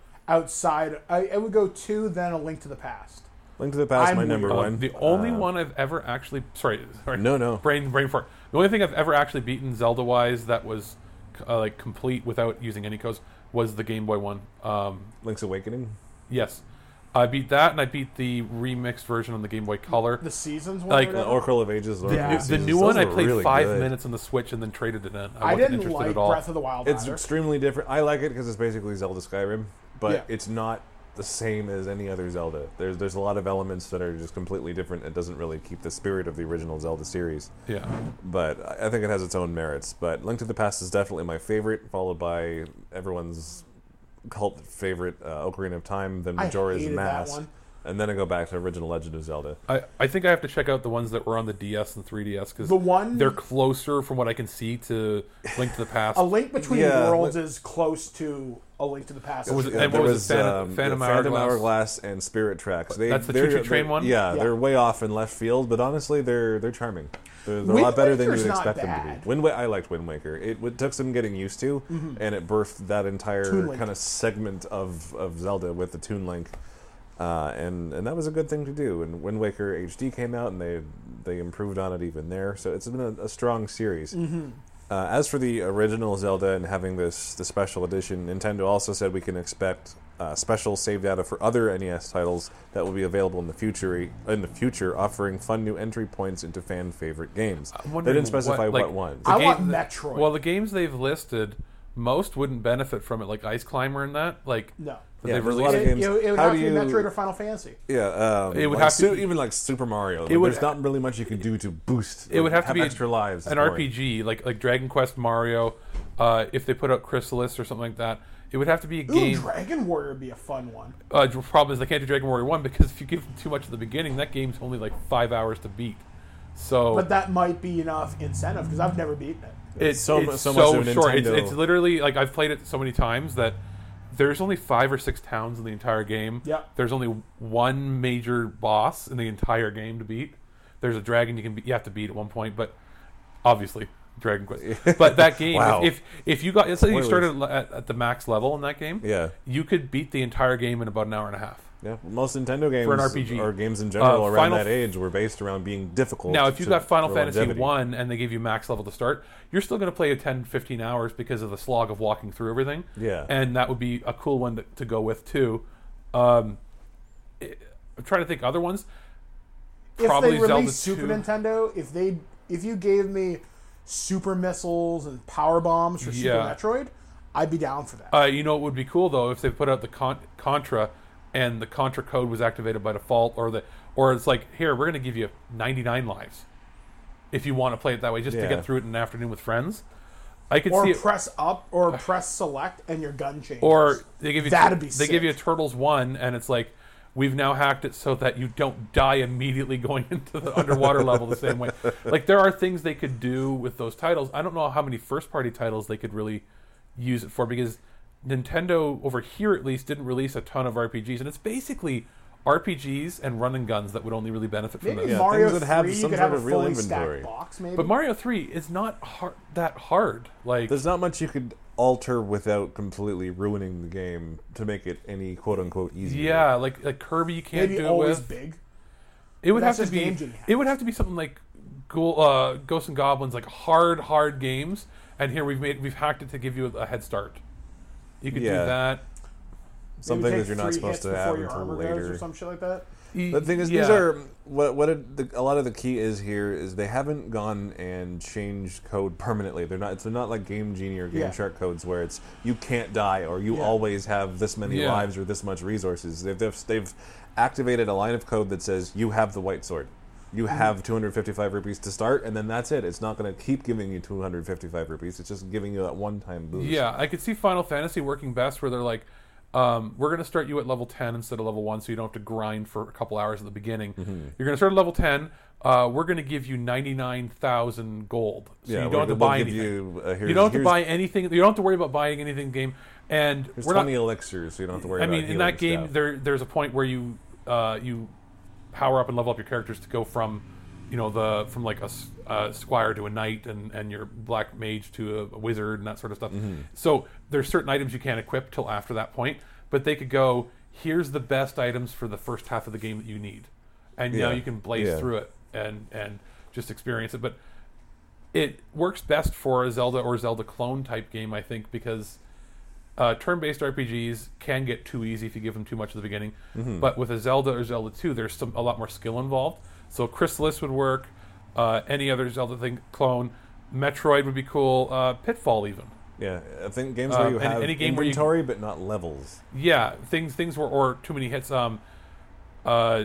Outside, I, I would go two, then A Link to the Past. Link to the Past, I'm my number weird. Uh, one. the only Uh, one I've ever actually sorry, sorry No, no. brain brain fart. The only thing I've ever actually beaten Zelda wise that was uh, like complete without using any codes was the Game Boy one. Um, Link's Awakening. yes, I beat that, and I beat the remixed version on the Game Boy Color. The Seasons one. Like, or The whatever? Oracle of Ages. The, Oracle Yeah. new- of the Seasons, new those one I were played really five good. minutes on the Switch and then traded it in. I, I wasn't didn't interested like at all. Breath of the Wild It's either. extremely different. I like it because it's basically Zelda Skyrim, but Yeah. it's not the same as any other Zelda. There's there's a lot of elements that are just completely different. It doesn't really keep the spirit of the original Zelda series, Yeah, but I I think it has its own merits. But Link to the Past is definitely my favorite, followed by everyone's cult favorite, uh, Ocarina of Time, then I Majora's hated that Mask, one. and then I go back to original Legend of Zelda. I, I think I have to check out the ones that were on the D S and three D S because The one- they're closer from what I can see to Link to the Past. A Link Between Yeah, Worlds but- is close to A Link to the Past. Was it- Yeah, and there what was was it, Phantom- um, Phantom yeah, Phantom Hourglass? Hourglass and Spirit Tracks. They, That's the they're- choo-choo train they're- one? Yeah, Yeah. they're way off in left field, but honestly, they're they're charming. They're, they're a Wind lot better than you Waker's would not expect them to bad. be. Wind Wa- I liked Wind Waker. It, it took some getting used to, and it birthed that entire Toon Link. kind of segment of, of Zelda with the Toon Link, uh, and and that was a good thing to do. And Wind Waker H D came out, and they they improved on it even there. So it's been a, a strong series. Uh, as for the original Zelda and having this the special edition, Nintendo also said we can expect uh, special save data for other N E S titles that will be available in the future. In the future, offering fun new entry points into fan favorite games. I'm They wondering didn't specify what, like, what ones. the I game- want the- Metroid. Well, the games they've listed, most wouldn't benefit from it, like Ice Climber and that. Like, No. that Yeah, they've there's a released. lot of It, games. it, it would How have do to be you- Metroid or Final Fantasy. Yeah, um, It would like have to su- be- even like Super Mario. Like, It would- there's not really much you can do to boost. It would have to be extra lives. an It's R P boring. G, like like Dragon Quest, Mario. Uh, if they put out Chrysalis or something like that, it would have to be a Ooh, game. Dragon Warrior would be a fun one. Uh, the problem is they can't do Dragon Warrior one because if you give them too much at the beginning, that game's only like five hours to beat. So But that might be enough incentive because I've never beaten it. it's so so, mu- it's so so, much of short. It's, Nintendo- it's literally like I've played it so many times that there's only five or six towns in the entire game. Yeah. There's only one major boss in the entire game to beat. There's a dragon you can be, you have to beat at one point, but obviously Dragon Quest. But that game, Wow. if if you got let's say you Spoilers. started at, at the max level in that game, Yeah. you could beat the entire game in about an hour and a half. Yeah, most Nintendo games For an R P G. or games in general Uh, around Final that F- age were based around being difficult. Now, if you to- got Final for Fantasy longevity. one and they give you max level to start, you're still going to play a ten, fifteen hours because of the slog of walking through everything. Yeah. And that would be a cool one to, to go with, too. Um, it- I'm trying to think other ones. Probably if they Zelda released Super two. Nintendo, if they if you gave me super missiles and power bombs for Super Yeah. Metroid, I'd be down for that. Uh, you know what would be cool though if they put out the con- Contra, and the Contra code was activated by default, or the or it's like, here, we're going to give you ninety-nine lives if you want to play it that way, just to Yeah. get through it in an afternoon with friends. I could or see it. press up or press select and your gun changes. Or they give you That'd be they sick. give you Turtles one, and it's like, we've now hacked it so that you don't die immediately going into the underwater level the same way. Like, there are things they could do with those titles. I don't know how many first party titles they could really use it for, because Nintendo over here at least didn't release a ton of R P Gs, and it's basically R P Gs and run and guns that would only really benefit from maybe this. Yeah, Mario things that have three, some you could sort have a of real fully inventory. stacked box, maybe. But Mario three is not hard, that hard. Like, There's not much you could alter without completely ruining the game to make it any quote unquote easier. yeah, like like Kirby, you can't maybe do it always with. big. It would That's have to just be. Game Genie It would have to be something like Go, uh, Ghosts and Goblins, like hard, hard games. And here we've made we've hacked it to give you a head start. You could Yeah. do that. Something Maybe that take you're not three supposed hits to before have your until armor goes later. or some shit like that. The thing is, Yeah. these are what what it, the, a lot of the key is here is they haven't gone and changed code permanently. They're not. It's not like Game Genie or Game Yeah. Shark codes where it's you can't die or you Yeah. always have this many Yeah. lives or this much resources. They've, they've they've activated a line of code that says you have the white sword. You Mm-hmm. have two hundred fifty-five rupees to start, and then that's it. It's not going to keep giving you two hundred fifty-five rupees. It's just giving you that one-time boost. Yeah, I could see Final Fantasy working best where they're like, um, we're going to start you at level ten instead of level one, so you don't have to grind for a couple hours at the beginning. Mm-hmm. You're going to start at level ten. Uh, we're going to give you ninety-nine thousand gold, so Yeah, you we're- don't have to we'll buy give anything. you, uh, You, here's- don't have to here's- buy anything. You don't have to worry about buying anything in the game. And There's we're twenty not. elixirs, so you don't have to worry I about mean, in healing that game, stuff. there there's a point where you uh, you power up and level up your characters to go from, you know, the from like a, s- a squire to a knight, and, and your black mage to a, a wizard and that sort of stuff. Mm-hmm. So there's certain items you can't equip till after that point, but they could go, here's the best items for the first half of the game that you need, and now Yeah. you can blaze Yeah. through it and and just experience it. But it works best for a Zelda or Zelda clone type game, I think, because uh, turn-based R P Gs can get too easy if you give them too much at the beginning. Mm-hmm. But with a Zelda or Zelda two, there's some a lot more skill involved. So Chrysalis would work. Uh, any other Zelda thing clone, Metroid would be cool. Uh, Pitfall even. Yeah, I think games Uh, where you any- have any game where you- inventory but not levels. Yeah, things things were or too many hits. Um, uh,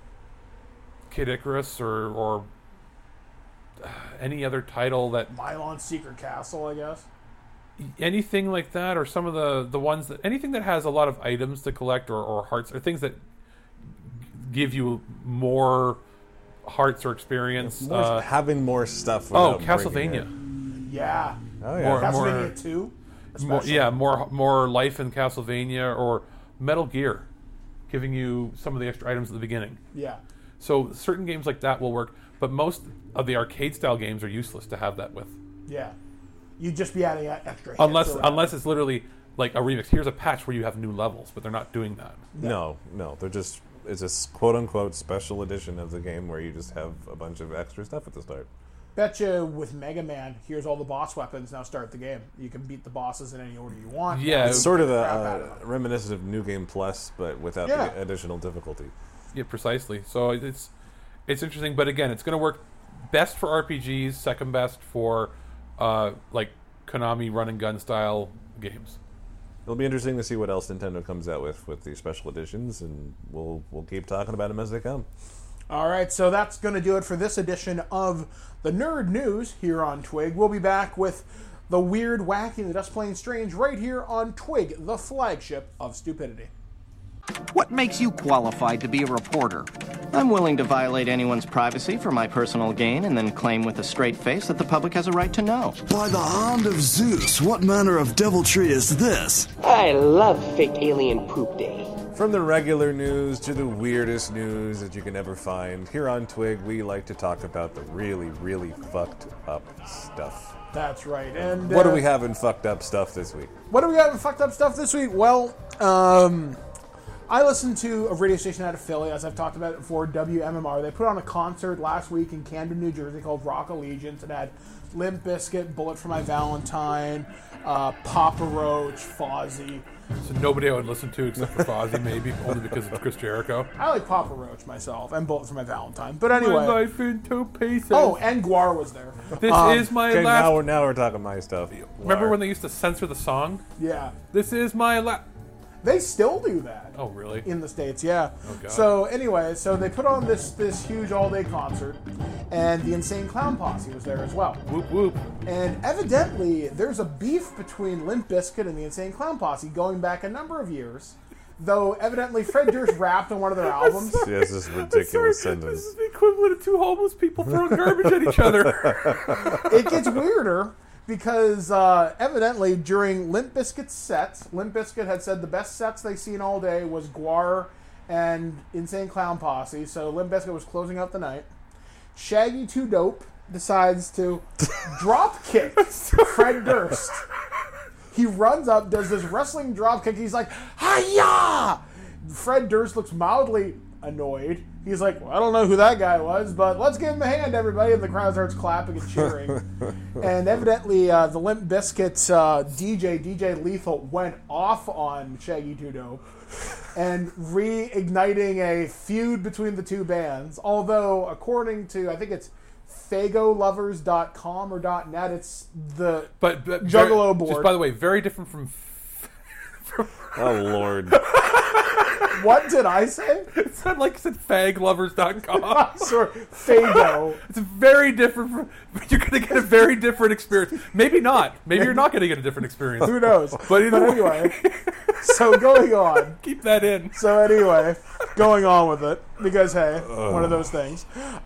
Kid Icarus or or uh, any other title that Milon Secret Castle, I guess. anything like that, or some of the the ones that anything that has a lot of items to collect or, or hearts or things that give you more hearts or experience. More, Uh, having more stuff. oh, without breaking it. Castlevania. Yeah. Oh yeah. More- Castlevania two. More, especially. yeah, more more life in Castlevania, or Metal Gear, giving you some of the extra items at the beginning. Yeah. So certain games like that will work, but most of the arcade style games are useless to have that with, Yeah. You'd just be adding uh, extra hits unless or whatever. unless it's literally like a remix. Here's a patch where you have new levels, but they're not doing that. No, no, they're just it's a s- quote unquote special edition of the game where you just have a bunch of extra stuff at the start. Betcha with Mega Man, here's all the boss weapons, now start the game. You can beat the bosses in any order you want. Yeah, It's sort of Crap out a, of a reminiscent of New Game Plus, but without Yeah. the additional difficulty. Yeah, precisely. So it's it's interesting, but again, it's going to work best for R P Gs, second best for uh, like Konami run and gun style games. It'll be interesting to see what else Nintendo comes out with with these special editions, and we'll we'll keep talking about them as they come. All right, so that's going to do it for this edition of the Nerd News here on Twig. We'll be back with the weird, wacky, and the just plain strange right here on Twig, the flagship of stupidity. What makes you qualified to be a reporter? I'm willing to violate anyone's privacy for my personal gain and then claim with a straight face that the public has a right to know. By the hand of Zeus, what manner of deviltry is this? I love fake alien poop day. From the regular news to the weirdest news that you can ever find, here on Twig, we like to talk about the really, really fucked up stuff. That's right. And What uh, do we have in fucked up stuff this week? What do we have in fucked up stuff this week? Well, um, I listen to a radio station out of Philly, as I've talked about it before, W M M R. They put on a concert last week in Camden, New Jersey called Rock Allegiance. It had Limp Bizkit, Bullet for My Valentine, uh, Papa Roach, Fozzy. So nobody I would listen to except for Fozzy, maybe, only because it's Chris Jericho. I like Papa Roach myself, and Bullet for My Valentine. But anyway. My life in two pieces. Oh, and Gwar was there. This Um, is my Okay, last... now we're, now we're talking my stuff. Remember when they used to censor the song? Yeah. This is my last... They still do that. Oh, really? In the States, yeah. Oh, God. So anyway, so they put on this this huge all-day concert, and the Insane Clown Posse was there as well. Whoop, whoop. And evidently, there's a beef between Limp Bizkit and the Insane Clown Posse going back a number of years. Though evidently Fred Durst rapped on one of their albums. Yes, this is a ridiculous sentence. This is the equivalent of two homeless people throwing garbage at each other. It gets weirder because uh, evidently during Limp Bizkit's sets, Limp Bizkit had said the best sets they seen all day was Gwar and Insane Clown Posse. So Limp Bizkit was closing out the night. Shaggy Two Dope decides to drop kick Fred Durst. He runs up, does this wrestling drop kick. He's like, hi-ya! Fred Durst looks mildly annoyed. He's like, well, I don't know who that guy was, but let's give him a hand, everybody. And the crowd starts clapping and cheering. And evidently, uh, the Limp Bizkit uh, D J, D J Lethal, went off on Shaggy Two Dope and reigniting a feud between the two bands. Although, according to, I think it's fago lovers dot com or .net, it's the but, but Juggalo very, board. Just by the way, very different from... from Oh, Lord. What did I say? It sounded like you said fag lovers dot com. Sorry, Fago. It's very different. From, you're going to get a very different experience. Maybe not. Maybe you're not going to get a different experience. Who knows? But either But way, anyway, so going on. keep that in. So anyway, going on with it, because hey, one of those things.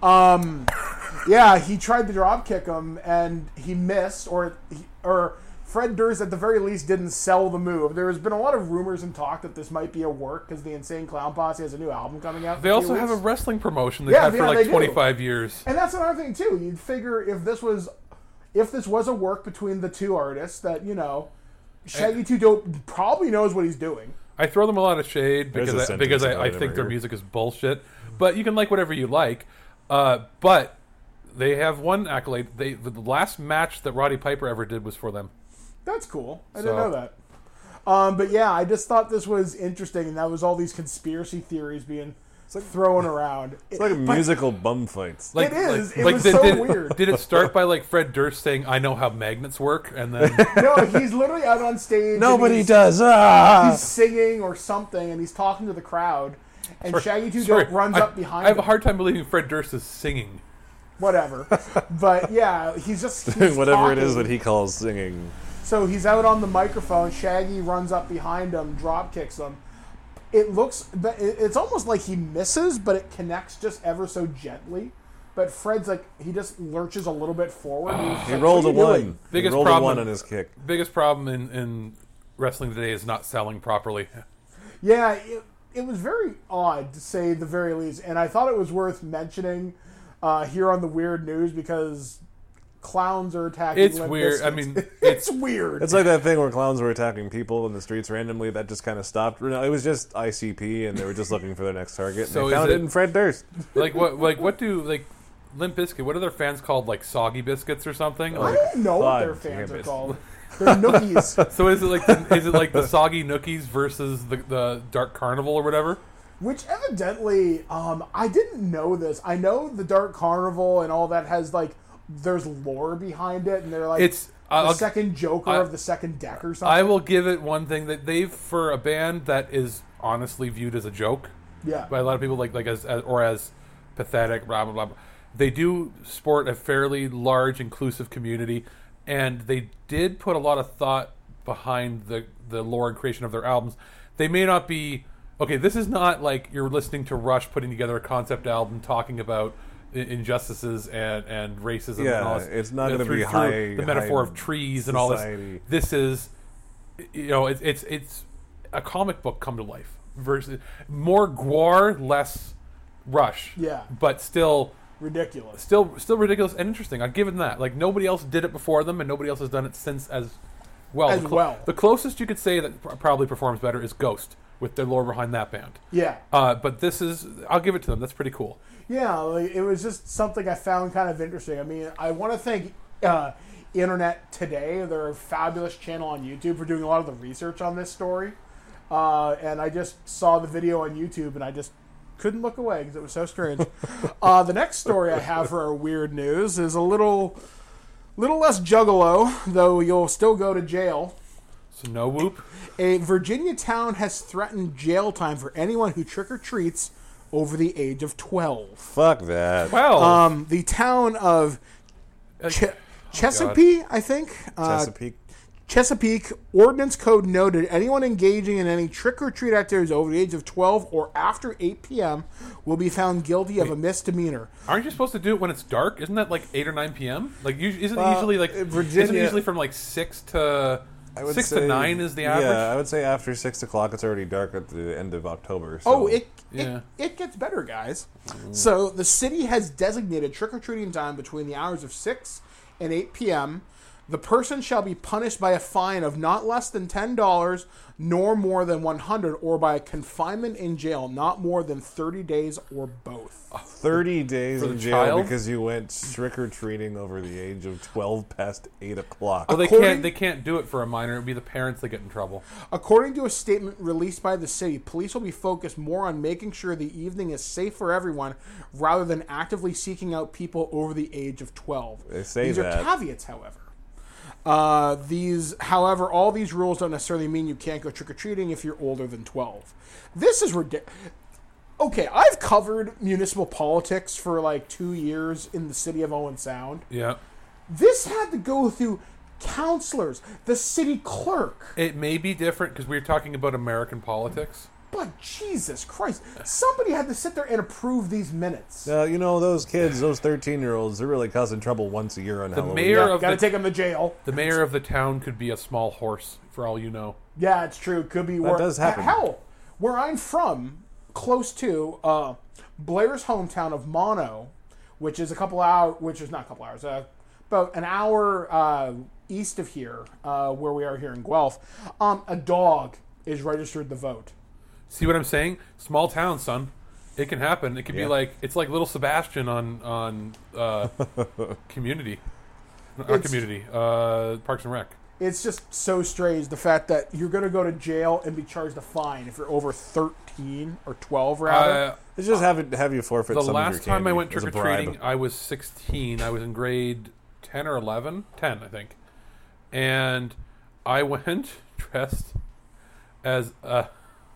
Um, yeah, he tried to drop kick him and he missed, or he, or Fred Durst at the very least didn't sell the move. There has been a lot of rumors and talk that this might be a work because the Insane Clown Posse has a new album coming out. They also have a wrestling promotion they've Yeah, had for yeah, like they do. twenty-five years. And that's another thing too. You'd figure if this was, if this was a work between the two artists, that you know, Shaggy Two Dope probably knows what he's doing. I throw them a lot of shade There's a because I, sentence because I, about I it think over their here. music is bullshit. But you can like whatever you like. Uh, but they have one accolade. They the last match that Roddy Piper ever did was for them. That's cool. I So- didn't know that. Um, but yeah, I just thought this was interesting, and that was all these conspiracy theories being thrown around. It's like musical bum fights. Like, It is. Like, It like was did, so did- weird. Did it start by like Fred Durst saying, "I know how magnets work," and then No, he's literally out on stage. and Nobody he's, does. Ah! He's singing or something, and he's talking to the crowd. And Shaggy Two Sorry, Dope runs I, up behind I have him. a hard time believing Fred Durst is singing. Whatever. But yeah, he's just he's Whatever it talking. is that he calls singing. So he's out on the microphone. Shaggy runs up behind him, drop kicks him. It looks, but it- it's almost like he misses, but it connects just ever so gently. But Fred's like, he just lurches a little bit forward. and he's He like, rolled a "What are you one. doing?" He Biggest rolled a problem- one on his kick. Biggest problem in, in wrestling today is not selling properly. Yeah, it, it was very odd to say the very least, and I thought it was worth mentioning uh, here on the Weird News because clowns are attacking. It's Limp weird. I Bizkit. mean, it's, it's- weird. It's like that thing where clowns were attacking people in the streets randomly. That just kind of stopped. No, it was just I C P, and they were just looking for their next target. And So they is found it it- in Fred Durst. Like what? Like what do like Limp Bizkit? What are their fans called? Like soggy biscuits or something? I Like, don't know what God their fans damn are it. called. They're nookies. so is it like the, is it like the soggy nookies versus the, the Dark Carnival or whatever? Which evidently, um, I didn't know this. I know the Dark Carnival and all that has like, there's lore behind it, and they're like It's the I'll- second Joker I- of the second deck or something. I will give it one thing that they've for a band that is honestly viewed as a joke yeah, by a lot of people, like like as, as or as pathetic, blah blah blah. blah. They do sport a fairly large, inclusive community, and they did put a lot of thought behind the the lore and creation of their albums. They may not be okay. This is not like you're listening to Rush putting together a concept album talking about i- injustices and, and racism. Yeah, and all this. it's not Uh, gonna through- be through high- the metaphor high of trees and all this. society. This is, you know, it's it's it's a comic book come to life versus more Gwar, less Rush. Yeah. but still. ridiculous. Still, still ridiculous and interesting. I'll give it that. Like nobody else did it before them, and nobody else has done it since as well. As the well. The closest you could say that pr- probably performs better is Ghost, with their lore behind that band. Yeah. Uh, but this is, I'll give it to them. That's pretty cool. Yeah, like, it was just something I found kind of interesting. I mean, I want to thank uh, Internet Today. They're a fabulous channel on YouTube for doing a lot of the research on this story. Uh, and I just saw the video on YouTube, and I just couldn't look away because it was so strange. uh, the next story I have for our weird news is a little, little less juggalo, though you'll still go to jail. So no whoop. A Virginia town has threatened jail time for anyone who trick-or-treats over the age of twelve. Fuck that. Well, Um, the town of Ch- Chesapeake, I think. Uh, Chesapeake. Chesapeake Ordinance Code noted anyone engaging in any trick-or-treat activities over the age of twelve or after eight p.m. will be found guilty of a misdemeanor. aren't you supposed to do it when it's dark? Isn't that like eight or nine p.m.? Like, usually, isn't Well, it usually like in Virginia- Isn't it usually from like six to I would six say, to nine is the average? Yeah, I would say after six o'clock, it's already dark at the end of October. So. Oh, it, Yeah. it it gets better, guys. So the city has designated trick-or-treating time between the hours of six and eight p.m. The person shall be punished by a fine of not less than ten dollars, nor more than one hundred dollars, or by a confinement in jail not more than thirty days or both. thirty days For the in jail child? because you went trick or treating over the age of twelve past eight o'clock. Well, they According- can't. They can't do it for a minor. It'd be the parents that get in trouble. According to a statement released by the city, police will be focused more on making sure the evening is safe for everyone rather than actively seeking out people over the age of twelve. They say These that. are caveats, however. Uh, these, however, all these rules don't necessarily mean you can't go trick-or-treating if you're older than twelve. This is ridiculous. Okay, I've covered municipal politics for like two years in the city of Owen Sound. Yeah. This had to go through counselors, the city clerk. It may be different because we were talking about American politics. But Jesus Christ, somebody had to sit there and approve these minutes. Now, you know, those kids, those thirteen-year-olds, they're really causing trouble once a year on The Halloween. mayor of Got to the, take them to jail. the mayor of the town could be a small horse, for all you know. Yeah, it's true. Could be where, does happen. Hell, where I'm from, close to uh, Blair's hometown of Mono, which is a couple hours, which is not a couple hours, uh, about an hour uh, east of here, uh, where we are here in Guelph. Um, a dog is registered to vote. See what I'm saying? Small town, son. It can happen. It could Yeah. be like it's like Little Sebastian on on uh, Community, not It's- Community, uh, Parks and Rec. It's just so strange the fact that you're going to go to jail and be charged a fine if you're over thirteen or twelve, rather. Uh, They just have it, have you forfeit the some of your last time I candy went as a trick or treating, bribe. I was sixteen. I was in grade ten or eleven, ten, I think, and I went dressed as a.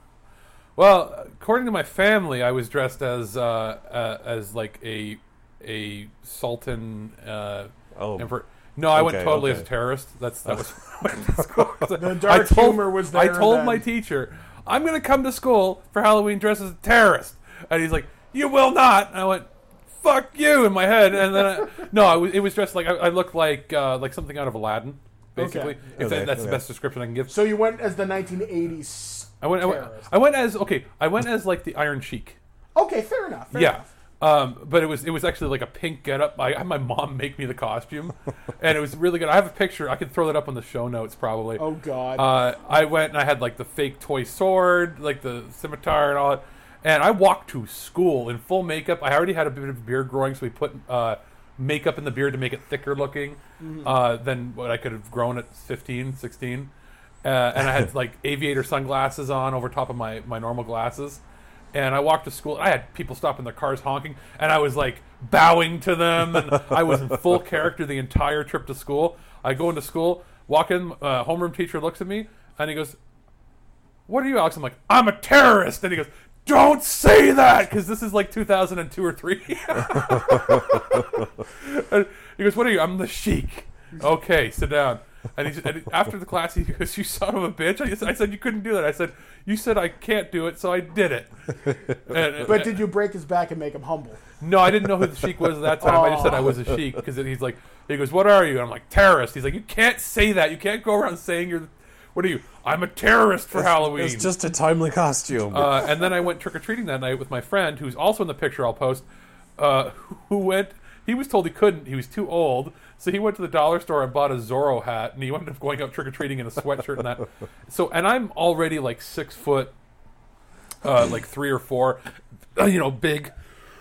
Well, according to my family, I was dressed as uh, uh, as like a a sultan. Uh, Oh. emperor. No, I went Okay, totally okay. as a terrorist. That's that was. I went to school. The dark I told, humor was I there told then. my teacher, "I'm going to come to school for Halloween dressed as a terrorist," and he's like, "You will not." And I went, "Fuck you!" in my head, and then I, no, I was, it was dressed like I, I looked like uh, like something out of Aladdin, basically. Okay. If Okay, that, that's the okay. best description I can give. So you went as the nineteen eighties I went, I went, terrorist. I went as okay. I went as like the Iron Sheik. Okay, fair enough. Fair Yeah. enough. Um, but it was it was actually like a pink getup. I had my mom make me the costume, and it was really good. I have a picture. I could throw that up on the show notes probably. Oh, God. Uh, I went and I had like the fake toy sword, like the scimitar and all that. And I walked to school in full makeup. I already had a bit of beard growing, so we put uh, makeup in the beard to make it thicker looking uh, than what I could have grown at fifteen, sixteen. Uh, and I had like aviator sunglasses on over top of my, my normal glasses. And I walked to school. I had people stop in their cars honking, and I was like bowing to them, and I was in full character the entire trip to school. I go into school, walk in, uh, homeroom teacher looks at me, and he goes, "What are you, Alex?" I'm like, "I'm a terrorist." And he goes, "Don't say that," because this is like two thousand two or three. And he goes, "What are you?" "I'm the Sheik." "Okay, sit down." And, he just, and after the class, he goes, "You son of a bitch." I, just, I said, "You couldn't do that." I said, "You said I can't do it, so I did it." And, But did you break his back and make him humble? no, I didn't know who the Sheik was at that time. I just said I was a Sheik because he's like, he goes, "What are you?" And I'm like, "Terrorist." He's like, "You can't say that. You can't go around saying you're, what are you?" "I'm a terrorist for Halloween." It's just a timely costume. Uh, and then I went trick-or-treating that night with my friend, who's also in the picture I'll post, uh, who went, he was told he couldn't, he was too old, so he went to the dollar store and bought a Zorro hat, and he ended up going out trick-or-treating in a sweatshirt and that. So, and I'm already like six foot uh, like three or four, you know, big.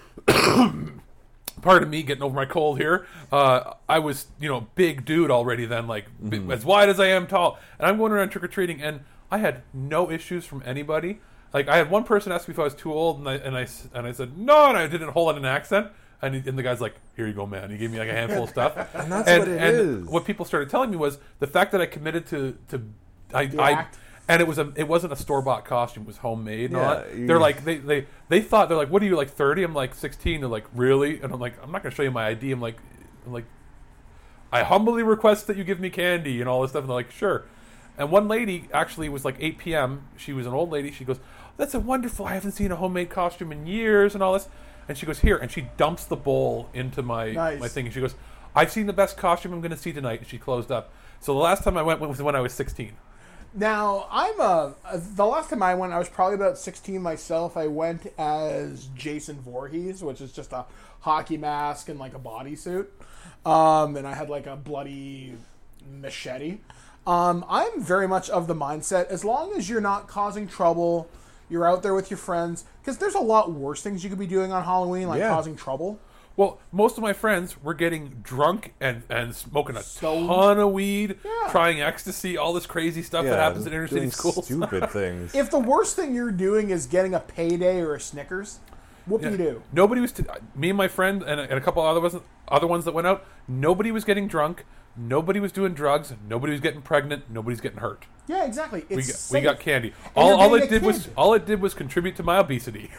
Pardon me, getting over my cold here. Uh, I was, you know, big dude already then, like Mm-hmm. b- as wide as I am tall, and I'm going around trick or treating, and I had no issues from anybody. Like I had one person ask me if I was too old, and I and I s- and I said no, and I didn't hold on an accent. And, he, and the guy's like, "Here you go, man." He gave me like a handful of stuff, And that's and, what it and is. what people started telling me was the fact that I committed to to I, The I act. and it was a it wasn't a store bought costume; it was homemade. And all Yeah, that. you- They're like they, they they thought they're like, "What are you like thirty?" I'm like sixteen. They're like, "Really?" And I'm like, "I'm not going to show you my I D." I'm like, I'm like, I humbly request that you give me candy and all this stuff. And they're like, "Sure." And one lady actually was like eight p.m. She was an old lady. She goes, "That's a wonderful. I haven't seen a homemade costume in years and all this." And she goes, "Here," and she dumps the bowl into my Nice. my thing. And she goes, "I've seen the best costume I'm going to see tonight." And she closed up. So the last time I went was when I was sixteen. Now, I'm a. The last time I went, I was probably about sixteen myself. I went as Jason Voorhees, which is just a hockey mask and like a bodysuit. Um, and I had like a bloody machete. Um, I'm very much of the mindset, as long as you're not causing trouble, you're out there with your friends, because there's a lot worse things you could be doing on Halloween, like Yeah. causing trouble. Well, most of my friends were getting drunk and, and smoking a Stoned. ton of weed, Yeah. trying ecstasy, all this crazy stuff Yeah, that happens in inner city doing schools. Stupid things. If the worst thing you're doing is getting a payday or a Snickers, whoop Yeah. you do. Nobody was. T- me and my friend and a, and a couple other ones, other ones that went out. Nobody was getting drunk. Nobody was doing drugs. Nobody was getting pregnant. Nobody's getting hurt. Yeah, exactly. It's We got, we safe. got candy. And All, you're all being it a did was kid. all it did was contribute to my obesity.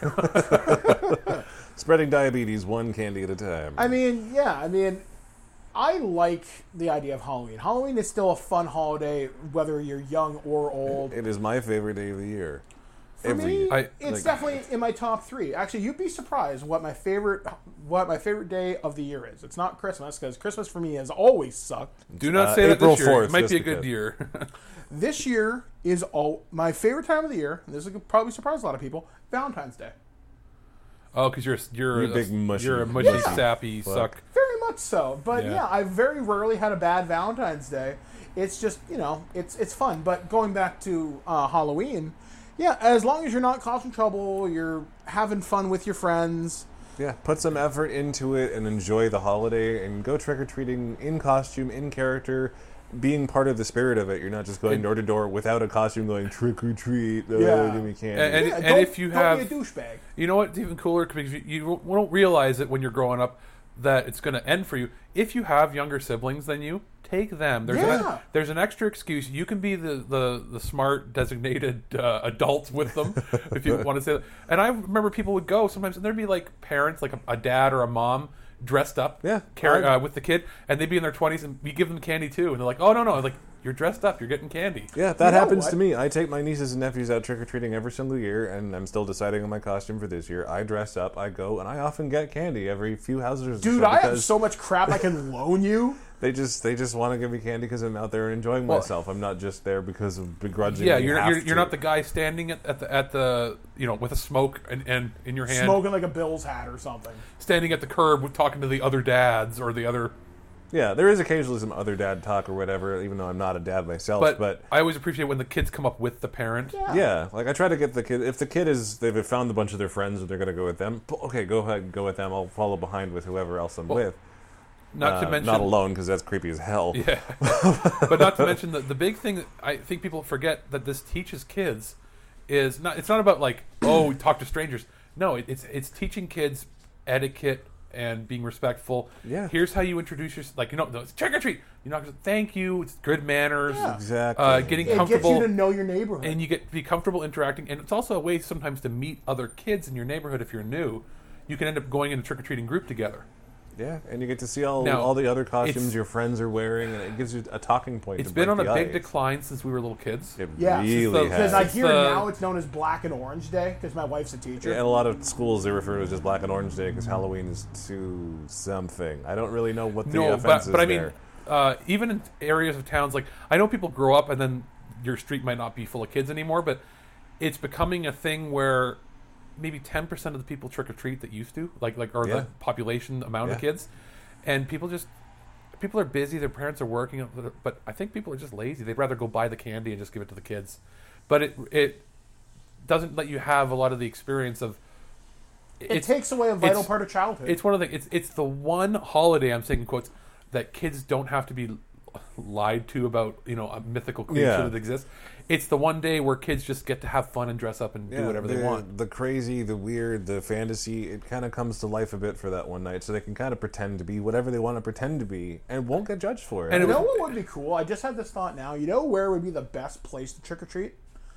Spreading diabetes one candy at a time. I mean, yeah, I mean, I like the idea of Halloween. Halloween is still a fun holiday, whether you're young or old. It is my favorite day of the year. For Every me, year. I- it's like- definitely in my top three. Actually, you'd be surprised what my favorite what my favorite day of the year is. It's not Christmas, because Christmas for me has always sucked. Do not Uh, say that April this year. fourth, It might just be a because. good year. This year is all my favorite time of the year. And this will probably surprise a lot of people. Valentine's Day. Oh, because you're you're You a, big mushy- you're a mushy, Yeah. sappy Fuck. suck. Very much so. But Yeah. yeah. I very rarely had a bad Valentine's Day. It's just, you know, it's it's fun. But going back to uh, Halloween, yeah, as long as you're not causing trouble, you're having fun with your friends. Yeah, put some effort into it and enjoy the holiday and go trick or treating in costume, in character, being part of the spirit of it. You're not just going And- door to door without a costume going trick or treat. Oh, Yeah. give me candy. And- Yeah, and don't- if you don't have- be a douchebag. You know what's even cooler? Because you, you don't realize it when you're growing up that it's going to end for you. If you have younger siblings than you, take them. There's Yeah. an, there's an extra excuse. You can be the, the, the smart designated uh, adult with them if you want to say that. And I remember people would go sometimes, and there'd be like parents, like a, a dad or a mom, dressed up, Yeah. carry, I- uh, with the kid, and they'd be in their twenties, and we give them candy too. And they're like, "Oh no, no!" I'm like, you're dressed up. You're getting candy. Yeah, that You know happens what? to me. I take my nieces and nephews out trick or treating every single year, and I'm still deciding on my costume for this year. I dress up, I go, and I often get candy every few houses. or Dude, so I have because so much crap I can loan you. They just they just want to give me candy because I'm out there enjoying Well- myself. I'm not just there because of begrudgingly. Yeah, you're have you're, you're to. not the guy standing at, at the at the you know with a smoke and, and in your hand, Smoking like a Bills hat or something. standing at the curb with talking to the other dads or the other. Yeah, there is occasionally some other dad talk or whatever, even though I'm not a dad myself. But, But, I always appreciate when the kids come up with the parent. Yeah. yeah, like I try to get the kid. If the kid is they've found a bunch of their friends and they're going to go with them, p- okay, go ahead and go with them. I'll follow behind with whoever else I'm with. Not to Uh, mention not alone because that's creepy as hell. Yeah, but not to mention the the big thing that I think people forget that this teaches kids is not. It's not about like oh talk to strangers. No, it, it's it's teaching kids etiquette and being respectful. Yeah. Here's how you introduce yourself. Like you know, no, it's trick or treat. You're not going to thank you. It's good manners. Yeah. Exactly. Uh, getting It gets comfortable. you to know your neighborhood. And you get to be comfortable interacting, and it's also a way sometimes to meet other kids in your neighborhood if you're new. You can end up going in a trick or treating group together. Yeah, and you get to see all Now, all the other costumes it's- your friends are wearing, and it gives you a talking point. It's to been break on a the big ice. decline since we were little kids. It Yeah, really since the- Because has. I It's hear the- now it's known as Black and Orange Day because my wife's a teacher. Yeah, in a lot of schools, they refer to it as just Black and Orange Day because Halloween is to something. I don't really know what the No, offense but is but I mean, there. uh, even in areas of towns like I know people grow up and then your street might not be full of kids anymore, but it's becoming a thing where maybe ten percent of the people trick or treat that used to, like like or Yeah. the population amount of Yeah. kids, and people just. People are busy. Their parents are working, but I think people are just lazy. They'd rather go buy the candy and just give it to the kids. But it, it, doesn't let you have a lot of the experience of. It takes away a vital it's- part of childhood. It's one of the. It's it's the one holiday I'm saying in quotes that kids don't have to be lied to about. You know, a mythical creature Yeah. that exists. It's the one day where kids just get to have fun and dress up and do whatever the, they want. The crazy, the weird, the fantasy, it kind of comes to life a bit for that one night, so they can kind of pretend to be whatever they want to pretend to be and won't get judged for it. And You it know was- what would be cool? I just had this thought now. You know where would be the best place to trick or treat?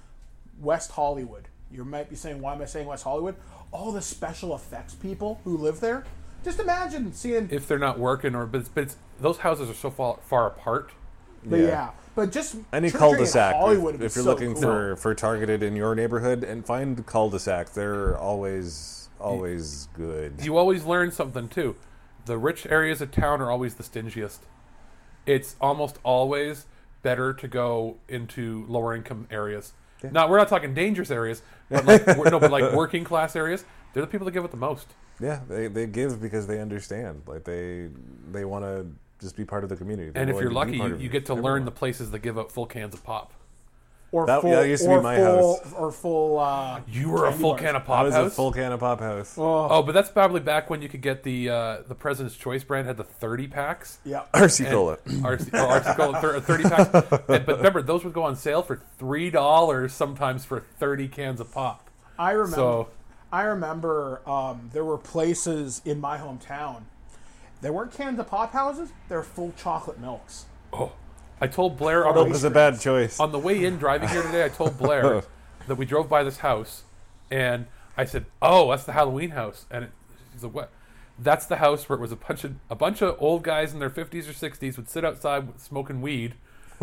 West Hollywood. You might be saying, why am I saying West Hollywood? All the special effects people who live there. Just imagine seeing. If they're not working, or but, it's, but it's, those houses are so far, far apart. But Yeah. yeah. But just Any trick-or-treating in cul-de-sac, Hollywood if, would if be you're so looking cool. for, for targeted in your neighborhood, and find cul-de-sac, they're always always good. You always learn something too. The rich areas of town are always the stingiest. It's almost always better to go into lower income areas. Now we're not talking dangerous areas, but like we're, no, but like working class areas. They're the people that give it the most. Yeah, they, they give because they understand. Like they they want to just be part of the community. They're And if willing you're to be lucky, part you, of you get to everyone. learn the places that give out full cans of pop. Or That- full, that used to be or my full, house. Or full. Uh, You were a candy full bars. can of I pop was house. a full can of Pop House. Oh, but that's probably back when you could get the uh, the President's Choice brand had the thirty packs. Yeah. R C And- Cola. R C, oh, R C Cola, thir- thirty packs. And, but remember, those would go on sale for three dollars, sometimes for thirty cans of pop. I remember. So- I remember um, there were places in my hometown. There weren't cans of pop houses. They were full chocolate milks. Oh, I told Blair on Milk the, was a bad choice. on the way in driving here today. I told Blair that we drove by this house, and I said, "Oh, that's the Halloween house." And it, she's like, "What?" That's the house where it was a bunch of a bunch of old guys in their fifties or sixties would sit outside smoking weed.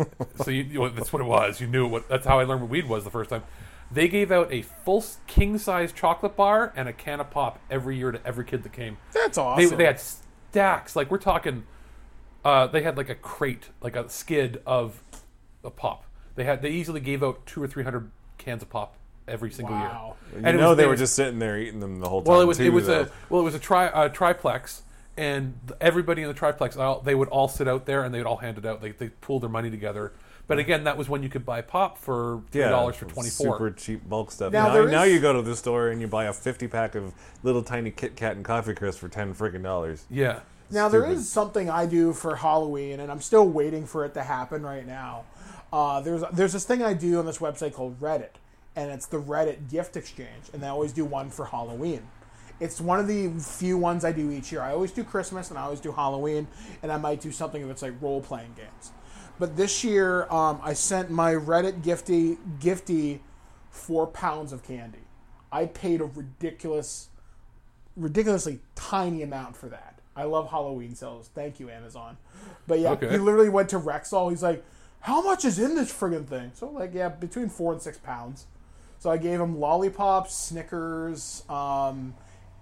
So you, you know, that's what it was. You knew what. That's how I learned what weed was the first time. They gave out a full king size chocolate bar and a can of pop every year to every kid that came. That's They, awesome. they had stacks. Like we're talking, uh, they had like a crate, like a skid of a pop. They had they easily gave out two or three hundred cans of pop every single Wow. year. you And it know was- they it were was- just sitting there eating them the whole time. well, it was too, it was though. a well, it was a tri uh, triplex, and th- everybody in the triplex, all, they would all sit out there and they would all hand it out. They they pooled their money together. But again, that was when you could buy pop for three dollars for twenty four. Super cheap bulk stuff. Now Now, there now is- you go to the store and you buy a fifty pack of little tiny Kit Kat and coffee crisps for ten freaking dollars. Yeah. Now there Stupid. is something I do for Halloween, and I'm still waiting for it to happen right now. Uh, there's there's this thing I do on this website called Reddit, and it's the Reddit gift exchange, and they always do one for Halloween. It's one of the few ones I do each year. I always do Christmas, and I always do Halloween, and I might do something if it's like role playing games. But this year, um, I sent my Reddit gifty gifty four pounds of candy. I paid a ridiculous, ridiculously tiny amount for that. I love Halloween sales. Thank you, Amazon. But yeah, Okay. he literally went to Rexall. He's like, "How much is in this friggin' thing?" So like, yeah, between four and six pounds. So I gave him lollipops, Snickers, um,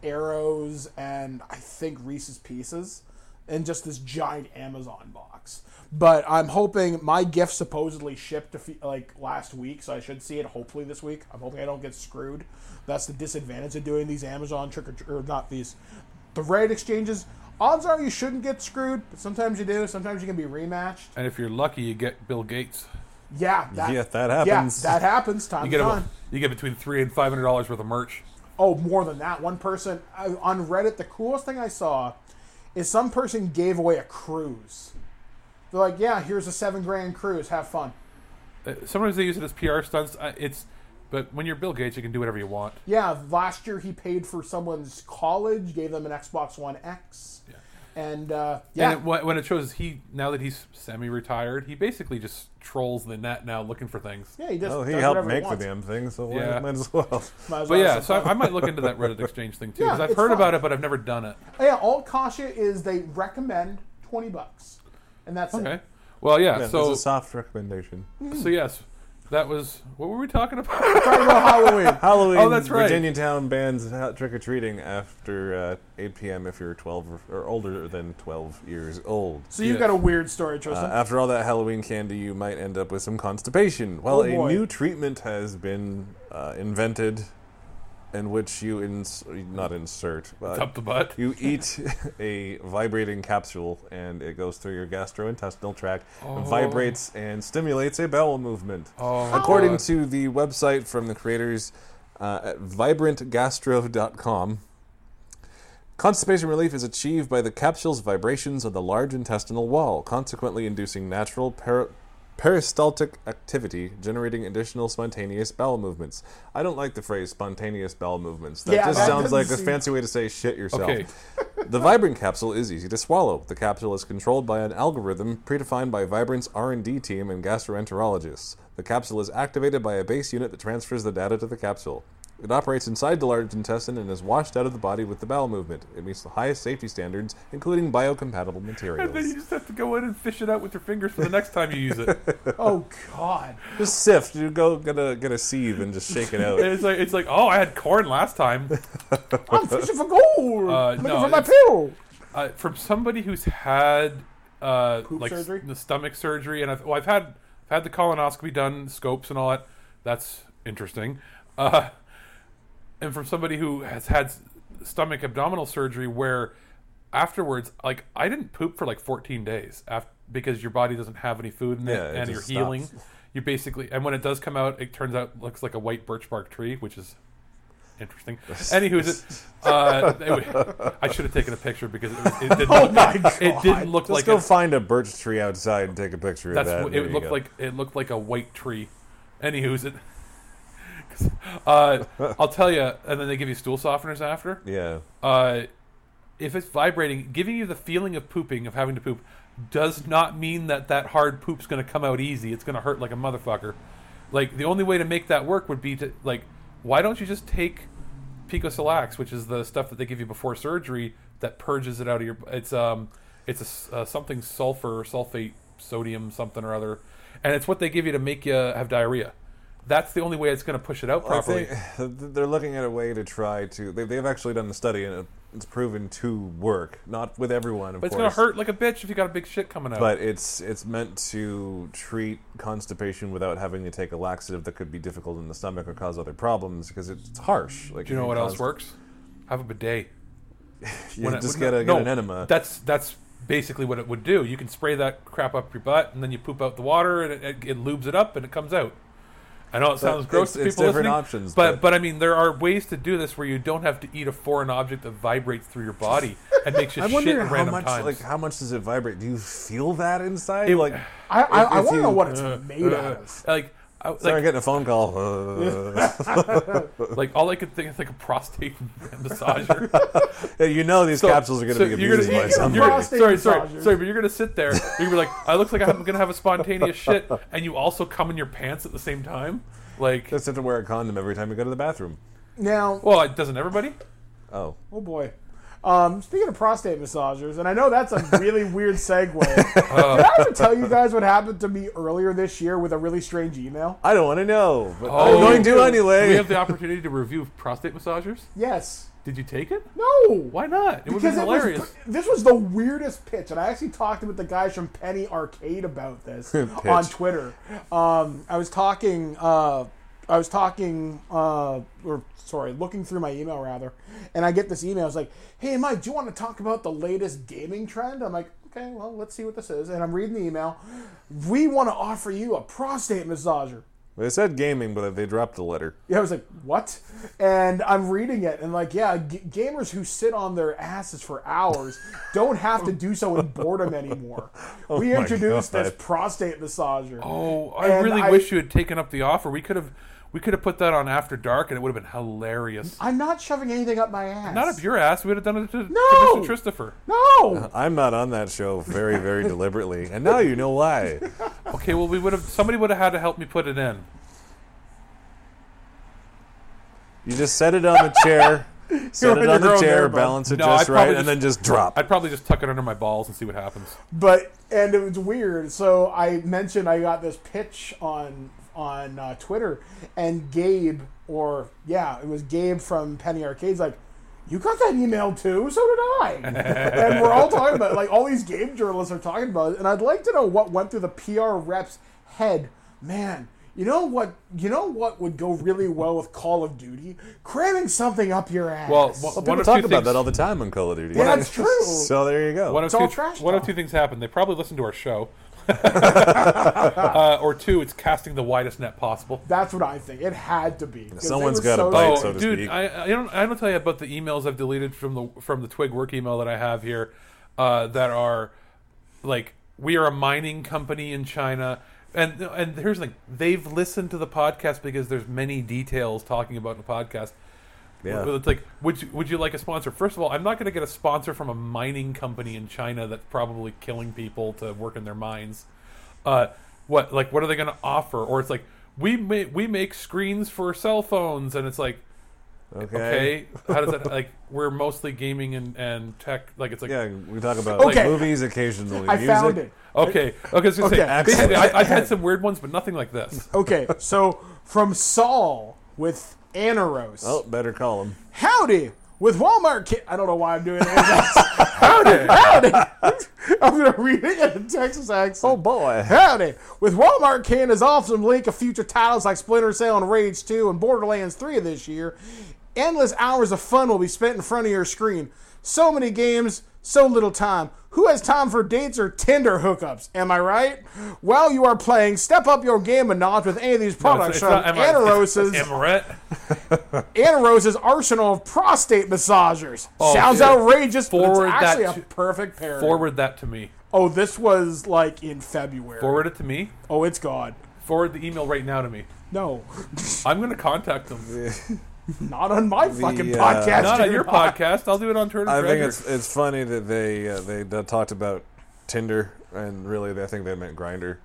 arrows, and I think Reese's Pieces, and just this giant Amazon box. But I'm hoping my gift supposedly shipped a few, like last week, so I should see it hopefully this week. I'm hoping I don't get screwed. That's the disadvantage of doing these Amazon trick or, or not these the Reddit exchanges. Odds are you shouldn't get screwed, but sometimes you do. Sometimes you can be rematched. And if you're lucky, you get Bill Gates. Yeah, that, Yeah, that happens. Yeah, that happens. Time You to get a, time. you get between three and five hundred dollars worth of merch. Oh, more than that. One person uh, on Reddit, the coolest thing I saw is some person gave away a cruise. They're like, yeah, here's a seven grand cruise. Have fun. Uh, Sometimes they use it as P R stunts. Uh, It's, but when you're Bill Gates, you can do whatever you want. Yeah, last year he paid for someone's college, gave them an Xbox One X. Yeah. And, uh, yeah. And it, wh- when it shows he now that he's semi-retired, he basically just trolls the net now looking for things. yeah, he just Oh, he does helped whatever make he the wants. damn thing, so Yeah. yeah. might as well. Might as But well yeah, have so some I, I fun. might look into that Reddit exchange thing too Yeah, because I've it's heard fun. about it, but I've never done it. Yeah, all Kasha is they recommend twenty bucks. And that's Okay. it. Well, yeah. Yeah, so it's a soft recommendation. so yes, that was what were we talking about? Talking about Halloween. Halloween, Oh, that's right. Virginia Town bans trick or treating after uh, eight p.m. if you're twelve or, or older than twelve years old. So you've Yes. got a weird story, Uh, Tristan. after all that Halloween candy, you might end up with some constipation. Well, Oh, a boy. new treatment has been uh, invented in which you ins- not insert, but Up the butt. you eat a vibrating capsule and it goes through your gastrointestinal tract, and vibrates and stimulates a bowel movement. Oh, According God. to the website from the creators, uh, at vibrant gastro dot com. Constipation relief is achieved by the capsule's vibrations of the large intestinal wall, consequently inducing natural per- peristaltic activity, generating additional spontaneous bowel movements. I don't like the phrase spontaneous bowel movements. That Yeah, just that sounds like a doesn't seem- fancy way to say shit yourself. Okay. The Vibrant capsule is easy to swallow. The capsule is controlled by an algorithm predefined by Vibrant's R and D team and gastroenterologists. The capsule is activated by a base unit that transfers the data to the capsule. It operates inside the large intestine and is washed out of the body with the bowel movement. It meets the highest safety standards, including biocompatible materials. And then you just have to go in and fish it out with your fingers for the next time you use it. Oh God! Just sift. You go get a get a sieve and just shake it out. And it's like it's like oh, I had corn last time. I'm fishing for gold. Uh, Looking no, for my it's- pill. Uh, from somebody who's had uh, Poop like surgery? the stomach surgery, and I've well, I've had I've had the colonoscopy done, scopes and all that. That's interesting. Uh, and from somebody who has had s- stomach abdominal surgery, where afterwards, like I didn't poop for like fourteen days after, because your body doesn't have any food in it, Yeah, it and you're just healing. stops. You basically, and when it does come out, it turns out it looks like a white birch bark tree, which is interesting. Anywho, it, uh, it, I should have taken a picture because it, was, it did Oh not, my God! it didn't look Just like go a, find a birch tree outside and take a picture that's of that. what- There it you looked go. like it looked like a white tree. Anywho's it. Uh, I'll tell you, and then they give you stool softeners after. Yeah. Uh, if it's vibrating, giving you the feeling of pooping, of having to poop, does not mean that that hard poop's going to come out easy. It's going to hurt like a motherfucker. Like, the only way to make that work would be to, like, why don't you just take Picosolax, which is the stuff that they give you before surgery that purges it out of your... It's um, it's a s- uh, something sulfur, sulfate, sodium, something or other. And it's what they give you to make you have diarrhea. That's the only way it's going to push it out Well, I properly. think they're looking at a way to try to. They, they've actually done a study and it's proven to work. Not with everyone, of But it's course. going to hurt like a bitch if you got a big shit coming out. But it's it's meant to treat constipation without having to take a laxative that could be difficult in the stomach or cause other problems because it's harsh. Like Do you know what else works? Have a bidet. You When it- just when- get, a, no, get an enema. That's that's basically what it would do. You can spray that crap up your butt, and then you poop out the water, and it, it, it lubes it up, and it comes out. I know it sounds gross to it's- it's people different listening, options, but, but- but I mean there are ways to do this where you don't have to eat a foreign object that vibrates through your body and makes you I shit wonder at how random much times. like how much does it vibrate? Do you feel that inside? It- like I I, I if want to know you- what it's made out of. like, I, sorry, I'm like, getting a phone call. Uh, like all I could think is like a prostate massager. yeah, you know these So- capsules are going to so be you're abused gonna- by you're- somebody. you're- Prostate sorry, sorry, massager. sorry, but you're gonna sit there. You're gonna be like, I look like I'm gonna have a spontaneous shit, and you also come in your pants at the same time. Like, Just have to wear a condom every time you go to the bathroom. Now, well, it doesn't everybody? Oh, oh boy. Um, speaking of prostate massagers, and I know that's a really weird segue. Uh. Did I ever tell you guys what happened to me earlier this year with a really strange email? I don't want to know, but Oh. I'm going to Do anyway. we have the opportunity to review prostate massagers? Yes. Did you take it? No. Why not? It would be Because it hilarious. was, this was the weirdest pitch, and I actually talked with the guys from Penny Arcade about this on Twitter. Um, I was talking, uh, I was talking, uh, or sorry, looking through my email rather, and I get this email. It's like, "Hey, Mike, do you want to talk about the latest gaming trend?" I'm like, "Okay, well, let's see what this is." And I'm reading the email. We want to offer you a prostate massager. They said gaming, but they dropped the letter. Yeah, I was like, what? And I'm reading it, and like, yeah, g- gamers who sit on their asses for hours don't have to do so in boredom anymore. Oh we my introduced God. this prostate massager. Oh, I And really I- wish you had taken up the offer. We could have, we could have put that on After Dark, and it would have been hilarious. I'm not shoving anything up my ass. Not up your ass. We would have done it to, No! to Mister Christopher. No! I'm not on that show very, very deliberately, and now you know why. Okay, well, we would have. Somebody would have had to help me put it in. You just set it on the chair, set You're it on the underground chair, there, bud. balance it No, just I'd right, probably and just- then just drop. I'd probably just tuck it under my balls and see what happens. But, and it was weird. So I mentioned I got this pitch on on uh, Twitter, and Gabe, or yeah, it was Gabe from Penny Arcade's like, you got that email too? So did I. And we're all talking about it. Like, all these game journalists are talking about it. And I'd like to know what went through the P R rep's head. Man, you know what? You know what would go really well with Call of Duty? Cramming something up your ass. Well, Well, one people of talk two about things, that all the time on Call of Duty. Yeah, that's true. So there you go. One of It's all two, trash one of talk. two things happened. They probably listened to our show. uh, or two, it's casting the widest net possible. That's what I think. It had to be. 'cause they Someone's were got a so bite, good. so to Dude, speak. I, I don't I don't tell you about the emails I've deleted from the from the Twig work email that I have here uh, that are like, we are a mining company in China. And and here's the thing, they've listened to the podcast because there's many details talking about the podcast. Yeah. It's like, would you, would you like a sponsor? First of all, I'm not going to get a sponsor from a mining company in China that's probably killing people to work in their mines. Uh, what like what are they going to offer? Or it's like, we make we make screens for cell phones, and it's like, Okay. okay, how does that like? We're mostly gaming and, and tech. Like it's like, Yeah, we talk about Okay. like movies occasionally. I music. found it. okay, okay. I was gonna Okay. say, basically, I, I've had some weird ones, but nothing like this. Okay, so from Saul with Anaros. Oh, better call him. Howdy! With Walmart kit. I don't know why I'm doing it. Howdy! Howdy! I'm going to read it in a Texas accent. Oh boy. Howdy! With Walmart Canada's awesome link of future titles like Splinter Cell and Rage two and Borderlands three of this year, endless hours of fun will be spent in front of your screen. So many games, so little time. Who has time for dates or Tinder hookups? Am I right? While you are playing, step up your game a notch with any of these No, products it's, it's from not Amaret. It's Anaros's Amaret. Anaros's arsenal of prostate massagers. Oh, Sounds yeah. outrageous, but Forward it's actually that a to- perfect pair. Forward that to me. Oh, this was like in February. Forward it to me. Oh, it's gone. Forward the email right now to me. No, I'm going to contact them. not on my fucking uh, podcast. Not on dude. your podcast. I'll do it on Turner I think Treasure. it's it's funny that they uh, they uh, talked about Tinder, and really I think they meant Grindr.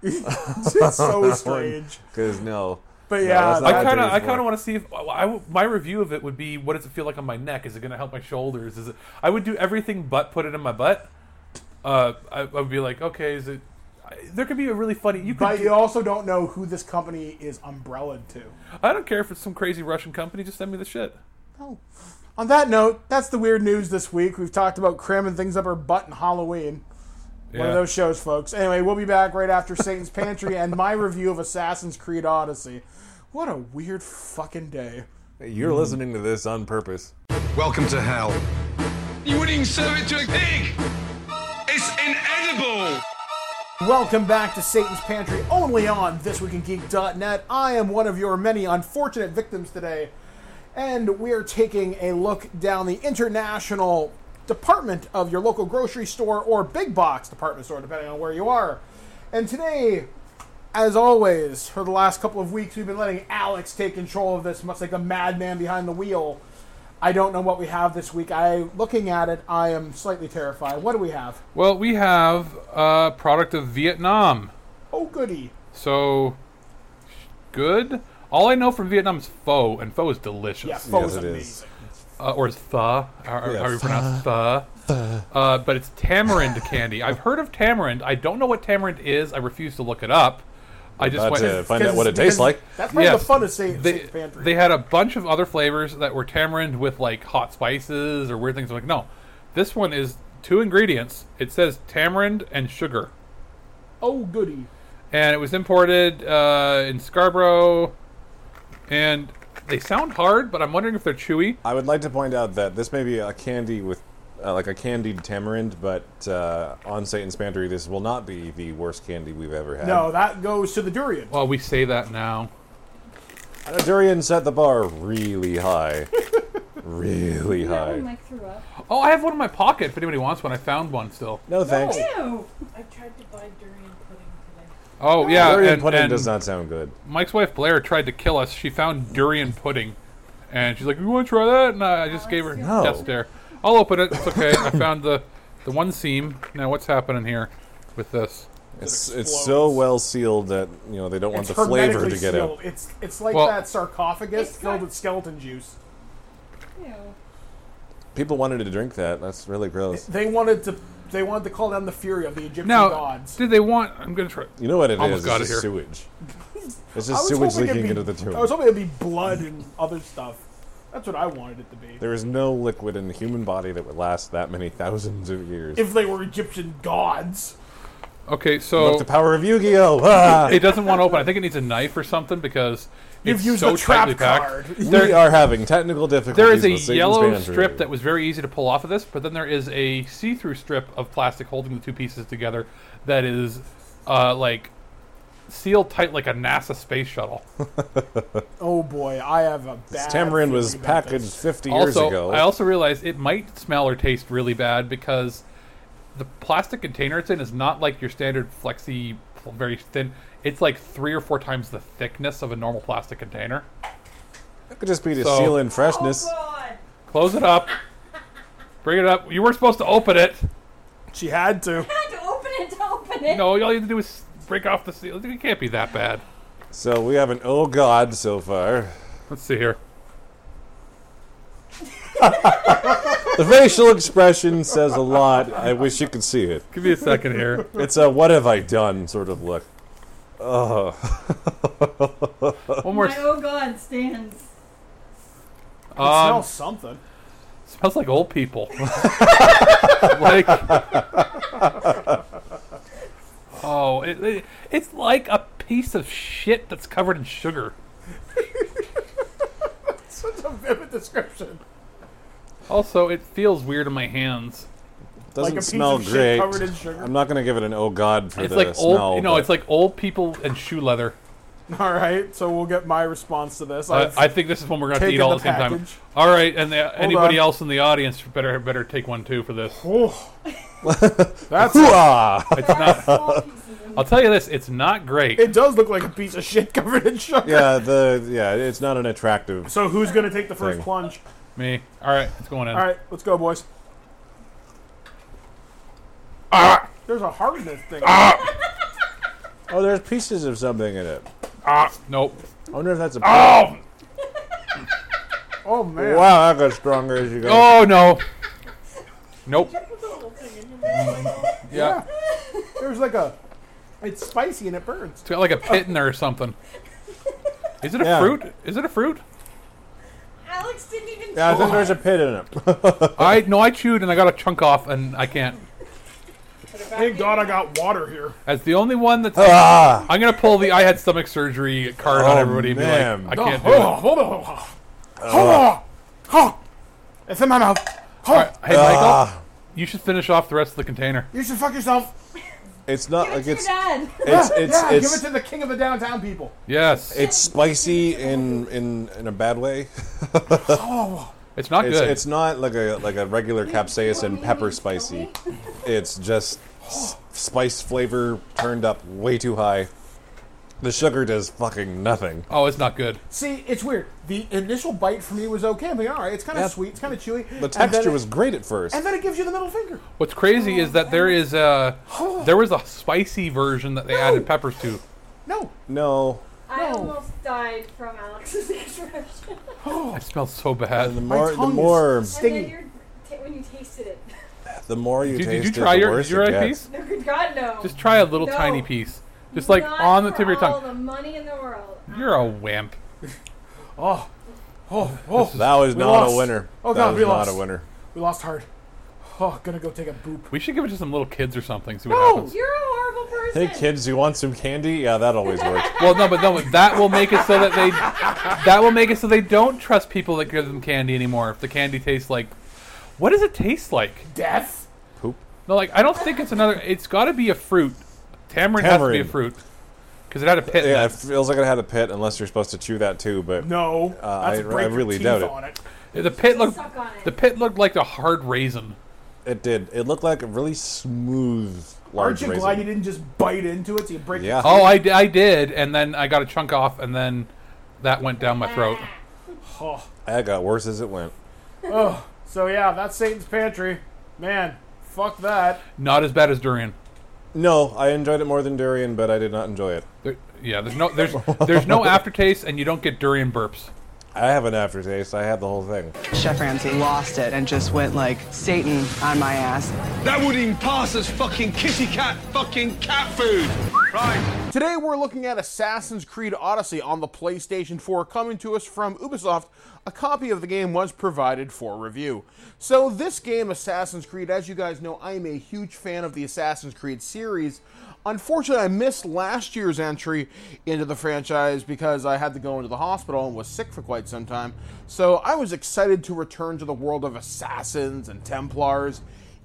It's so strange. Because no. But No, yeah, that's not I what kind of, Tinder's I kind for. of want to see if I, w- my review of it would be, what does it feel like on my neck? Is it going to help my shoulders? Is it? I would do everything but put it in my butt. Uh, I, I would be like, okay, is it? I, there could be a really funny. You could. but do- you also don't know who this company is umbrellaed to. I don't care if it's some crazy Russian company. Just send me the shit. Oh. On that note, that's the weird news this week. We've talked about cramming things up our butt in Halloween. One of Yeah. those shows, folks. Anyway, we'll be back right after Satan's Pantry and my review of Assassin's Creed Odyssey. What a weird fucking day. You're listening to this on purpose. Welcome to hell. You wouldn't even serve it to a pig! It's inedible! Welcome back to Satan's Pantry, only on this week in geek dot net. I am one of your many unfortunate victims today, and we are taking a look down the international department of your local grocery store or big box department store, depending on where you are. And today, as always, for the last couple of weeks, we've been letting Alex take control of this, much like a madman behind the wheel. I don't know what we have this week. I, looking at it, I am slightly terrified. What do we have? Well, we have a product of Vietnam. Oh, goody. So good. All I know from Vietnam is pho, and pho is delicious. Yeah, pho's Yes, it is. amazing. Uh, or is pho? How, Yeah, how you pho. pronounce pho? Uh, but it's tamarind candy. I've heard of tamarind. I don't know what tamarind is. I refuse to look it up. I just About went. to find out Because- what it tastes because like. That's part Yes. of the fun of Satan's They, Pantry. they had a bunch of other flavors that were tamarind with like hot spices or weird things. I'm like, no, this one is two ingredients. It says tamarind and sugar, oh, goody. and it was imported uh, in Scarborough. And they sound hard, but I'm wondering if they're chewy. I would like to point out that this may be a candy with, uh, like a candied tamarind, but uh, on Satan's Pantry, this will not be the worst candy we've ever had. No, that goes to the durian. Well, we say that now. And a durian set the bar really high. really That high. one Mike threw up. Oh, I have one in my pocket if anybody wants one. I found one still. No thanks. Ew! I tried to buy durian pudding today. Oh, yeah. Durian and, pudding and does not sound good. Mike's wife Blair tried to kill us. She found durian pudding. And she's like, you want to try that? And I, I just gave her No. death stare. I'll open it. It's okay. I found the, the one seam. Now, what's happening here with this? It's It it's explodes. so well sealed that you know they don't want It's the flavor hermetically to get sealed. out. It's it's like Well- that sarcophagus It's filled got- with skeleton juice. Ew. People wanted to drink that. That's really gross. They wanted to they wanted to call down the fury of the Egyptian Now, gods. did they want... I'm going to try... You know what it Almost is? got It's it just here. sewage. It's I just was sewage hoping it'd leaking be- into the tomb. I was hoping it'd be blood and other stuff. That's what I wanted it to be. There is no liquid in the human body that would last that many thousands of years. If they were Egyptian gods. Okay, so... Look, the power of Yu-Gi-Oh! Ah! It doesn't want to open. I think it needs a knife or something because You've it's used so the trap tightly packed. card. we are having technical difficulties. There is a with Satan's yellow Pantry. strip that was very easy to pull off of this, but then there is a see-through strip of plastic holding the two pieces together that is uh, like sealed tight like a NASA space shuttle. Oh boy, I have a bad. This tamarind was feeling about packaged this. fifty years Also, ago. I also realized it might smell or taste really bad because the plastic container it's in is not like your standard flexi, very thin. It's like three or four times the thickness of a normal plastic container. It could just be to So- seal in freshness. Close it up. Bring it up. You weren't supposed to open it. She had to. I had to open it to open it. No, all you have to do is break off the seal. It can't be that bad. So we have an oh god so far. Let's see here. The facial expression says a lot. I wish you could see it. Give me a second here. It's a what have I done sort of look. Oh. One more. My oh god stands. It Um, smells something. smells like old people. like, oh, it, it, it's like a piece of shit that's covered in sugar. Such a vivid description. Also, it feels weird in my hands. Doesn't Like a piece smell of shit great. covered in sugar? I'm not going to give it an oh god for It's the like smell. old, you know, but it's like old people and shoe leather. All right, so we'll get my response to this. I, I've I think this is one we're going to have to eat taken all the at the same time. package. All right, and the, anybody on. else in the audience better better take one too for this. Oh. That's Hoo-ah! It's not. I'll tell you this: it's not great. It does look like a piece of shit covered in sugar. Yeah, the yeah, it's not an attractive. So who's gonna take the first Thing. plunge? Me. All right, it's going in. All right, let's go, boys. Ah, There's a heart in this thing. Oh, there's pieces of something in it. ah, nope. I wonder if that's a. Oh, Oh man! Wow, that got stronger as you go. oh no. Nope. Yeah, There's like a. It's spicy and it burns. it's got like a pit in there or something. Is it a Yeah. fruit? Is it a fruit? Alex didn't even. Yeah, I think there's a pit in it. I no, I chewed and I got a chunk off and I can't. Thank God I got water here. As the only one that's, Ah! I'm gonna pull the I had stomach surgery card on Oh, everybody and be man. like, I can't do oh, it. Hold on. Hold on. Oh, it's in my mouth. Oh, All right, hey Michael, Ah. you should finish off the rest of the container. you should fuck yourself. It's not Give it like to your it's dad. it's it's yeah, it's give it to the king of the downtown people. Yes, it's spicy in in in a bad way. it's not It's good. it's not like a like a regular capsaicin pepper spicy. It's just s- spice flavor turned up way too high. The sugar does fucking nothing. oh, it's not good. See, it's weird. The initial bite for me was okay. I'm like, all right, it's kind of Yeah. sweet, it's kind of chewy. The and texture then was it, great at first. and then it gives you the middle finger. What's crazy is that there is a there was a spicy version that they No. added peppers to. No, No, I No. almost died from Alex's expression. It smells so and the bad. more the tongue is more And stingy. then you're t- when you tasted it. the more you Did, taste did you it, try the your worse did you try it a gets. piece? No, good God, no. Just try a little No. tiny piece, just like Not on the for tip of your all tongue. the money in the world. You're a wimp. Oh, oh, oh. That was We not lost. a winner. Oh, that God, was we not lost. a winner. We lost heart. Oh, gonna go take a boop. We should give it to some little kids or something. See what No. happens. You're a horrible person. Hey kids, you want some candy? Yeah, that always works. Well, no, but no, but that will make it so that they that will make it so they don't trust people that give them candy anymore. If the candy tastes like, what does it taste like? Death. Poop. No, like I don't think it's another. It's got to be a fruit. Tamarind, has to be a Tamarind. fruit because it had a pit. Yeah, in it it. feels like it had a pit, unless you're supposed to chew that too. But No, Uh, that's I- break I your really teeth doubt it. on it. The pit looked. Suck on it. The pit looked like a hard raisin. it did. It looked like a really smooth, large Aren't you raisin. glad you didn't just bite into it so you break Yeah. your Oh, I, di- I did, and then I got a chunk off, and then that went down my throat. Oh. That got worse as it went. oh. So yeah, that's Satan's Pantry. Man, fuck that. Not as bad as durian. No, I enjoyed it more than durian, but I did not enjoy it. There, yeah, there's no there's there's no aftertaste, and you don't get durian burps. I have an aftertaste. I had the whole thing. Chef Ramsay lost it and just went like Satan on my ass. That wouldn't even pass as fucking kitty cat fucking cat food. Right. Today we're looking at Assassin's Creed Odyssey on the PlayStation four, coming to us from Ubisoft. A copy of the game was provided for review. So this game, Assassin's Creed, as you guys know, I'm a huge fan of the Assassin's Creed series. Unfortunately, I missed last year's entry into the franchise because I had to go into the hospital and was sick for quite some time. So I was excited to return to the world of Assassins and Templars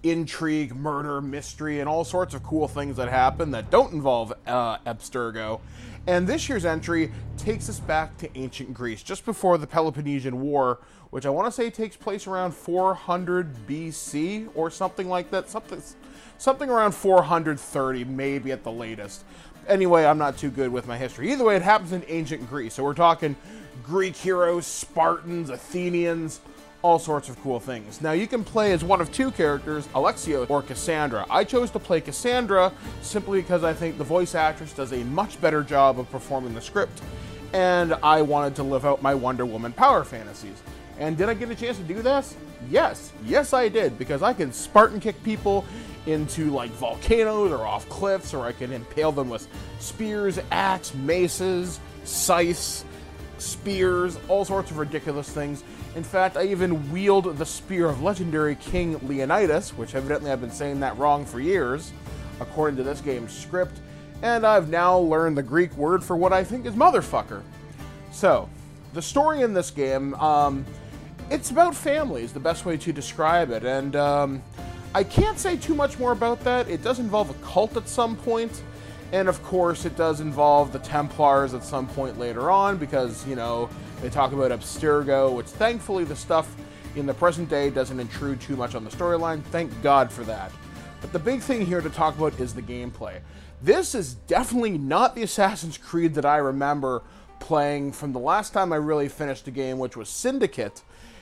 intrigue, murder, mystery, and all sorts of cool things that happen that don't involve uh, Abstergo. And this year's entry takes us back to ancient Greece, just before the Peloponnesian War, which I want to say takes place around four hundred B C or something like that. Something, something around four hundred thirty, maybe at the latest. Anyway, I'm not too good with my history. Either way, it happens in ancient Greece. So we're talking Greek heroes, Spartans, Athenians, all sorts of cool things. Now, you can play as one of two characters, Alexios or Cassandra. I chose to play Cassandra simply because I think the voice actress does a much better job of performing the script, and I wanted to live out my Wonder Woman power fantasies. And did I get a chance to do this? Yes. Yes, I did, because I can Spartan kick people into, like, volcanoes or off cliffs, or I can impale them with spears, axe, maces, scythes, spears, all sorts of ridiculous things. In fact, I even wield the spear of legendary King Leonidas, which evidently I've been saying that wrong for years, according to this game's script, and I've now learned the Greek word for what I think is motherfucker. So, the story in this game, um, it's about family is the best way to describe it, and um, I can't say too much more about that. It does involve a cult at some point, and of course it does involve the Templars at some point later on, because, you know, they talk about Abstergo, which thankfully the stuff in the present day doesn't intrude too much on the storyline. Thank God for that. But the big thing here to talk about is the gameplay. This is definitely not the Assassin's Creed that I remember playing from the last time I really finished a game, which was Syndicate.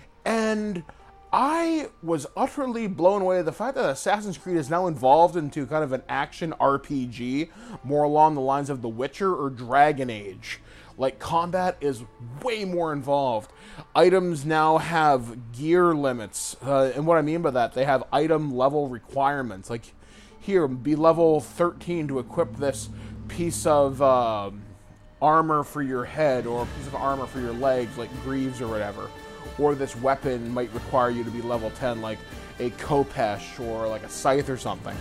And I was utterly blown away at the fact that Assassin's Creed is now involved into kind of an action R P G, more along the lines of The Witcher or Dragon Age. Like, combat is way more involved. Items now have gear limits. Uh, and what I mean by that, they have item level requirements. Like, here, be level thirteen to equip this piece of uh, armor for your head, or a piece of armor for your legs, like greaves or whatever. Or this weapon might require you to be level ten, like a Khopesh or like a scythe or something.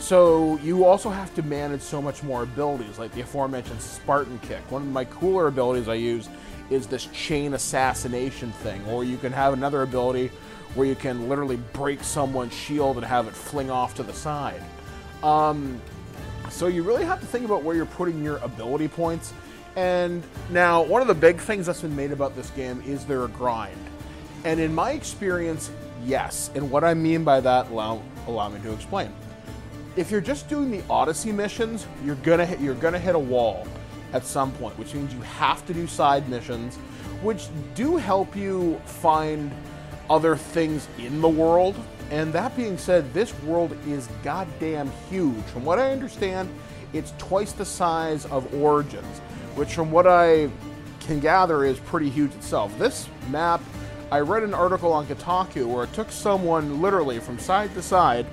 So you also have to manage so much more abilities, like the aforementioned Spartan kick. One of my cooler abilities I use is this chain assassination thing, or you can have another ability where you can literally break someone's shield and have it fling off to the side. Um, so you really have to think about where you're putting your ability points. And now, one of the big things that's been made about this game is there a grind. And in my experience, yes. And what I mean by that, allow, allow me to explain. If you're just doing the Odyssey missions, you're gonna hit, you're gonna hit a wall at some point, which means you have to do side missions, which do help you find other things in the world. And that being said, this world is goddamn huge. From what I understand, it's twice the size of Origins, which from what I can gather is pretty huge itself. This map, I read an article on Kotaku where it took someone literally from side to side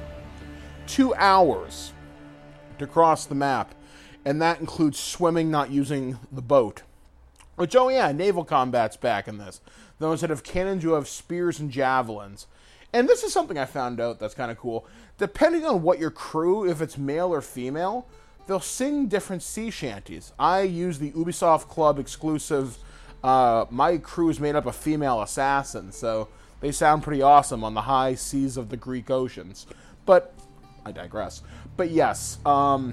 two hours to cross the map, and that includes swimming, not using the boat. Which, oh yeah, naval combat's back in this. Though instead of cannons, you have spears and javelins. And this is something I found out that's kind of cool. Depending on what your crew, if it's male or female, they'll sing different sea shanties. I use the Ubisoft Club exclusive. Uh, my crew is made up of female assassins, so they sound pretty awesome on the high seas of the Greek oceans. But I digress. But yes, um,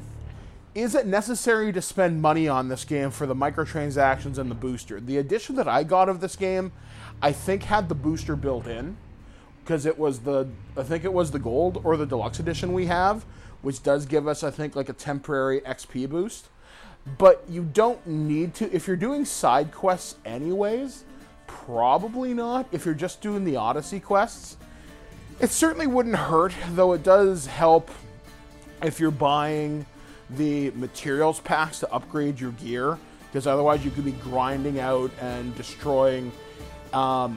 is it necessary to spend money on this game for the microtransactions and the booster? The edition that I got of this game, I think had the booster built in, because it was the, I think it was the gold or the deluxe edition we have, which does give us, I think, like a temporary X P boost. But you don't need to. If you're doing side quests anyways, probably not. If you're just doing the Odyssey quests, it certainly wouldn't hurt, though it does help if you're buying the materials packs to upgrade your gear, because otherwise you could be grinding out and destroying um,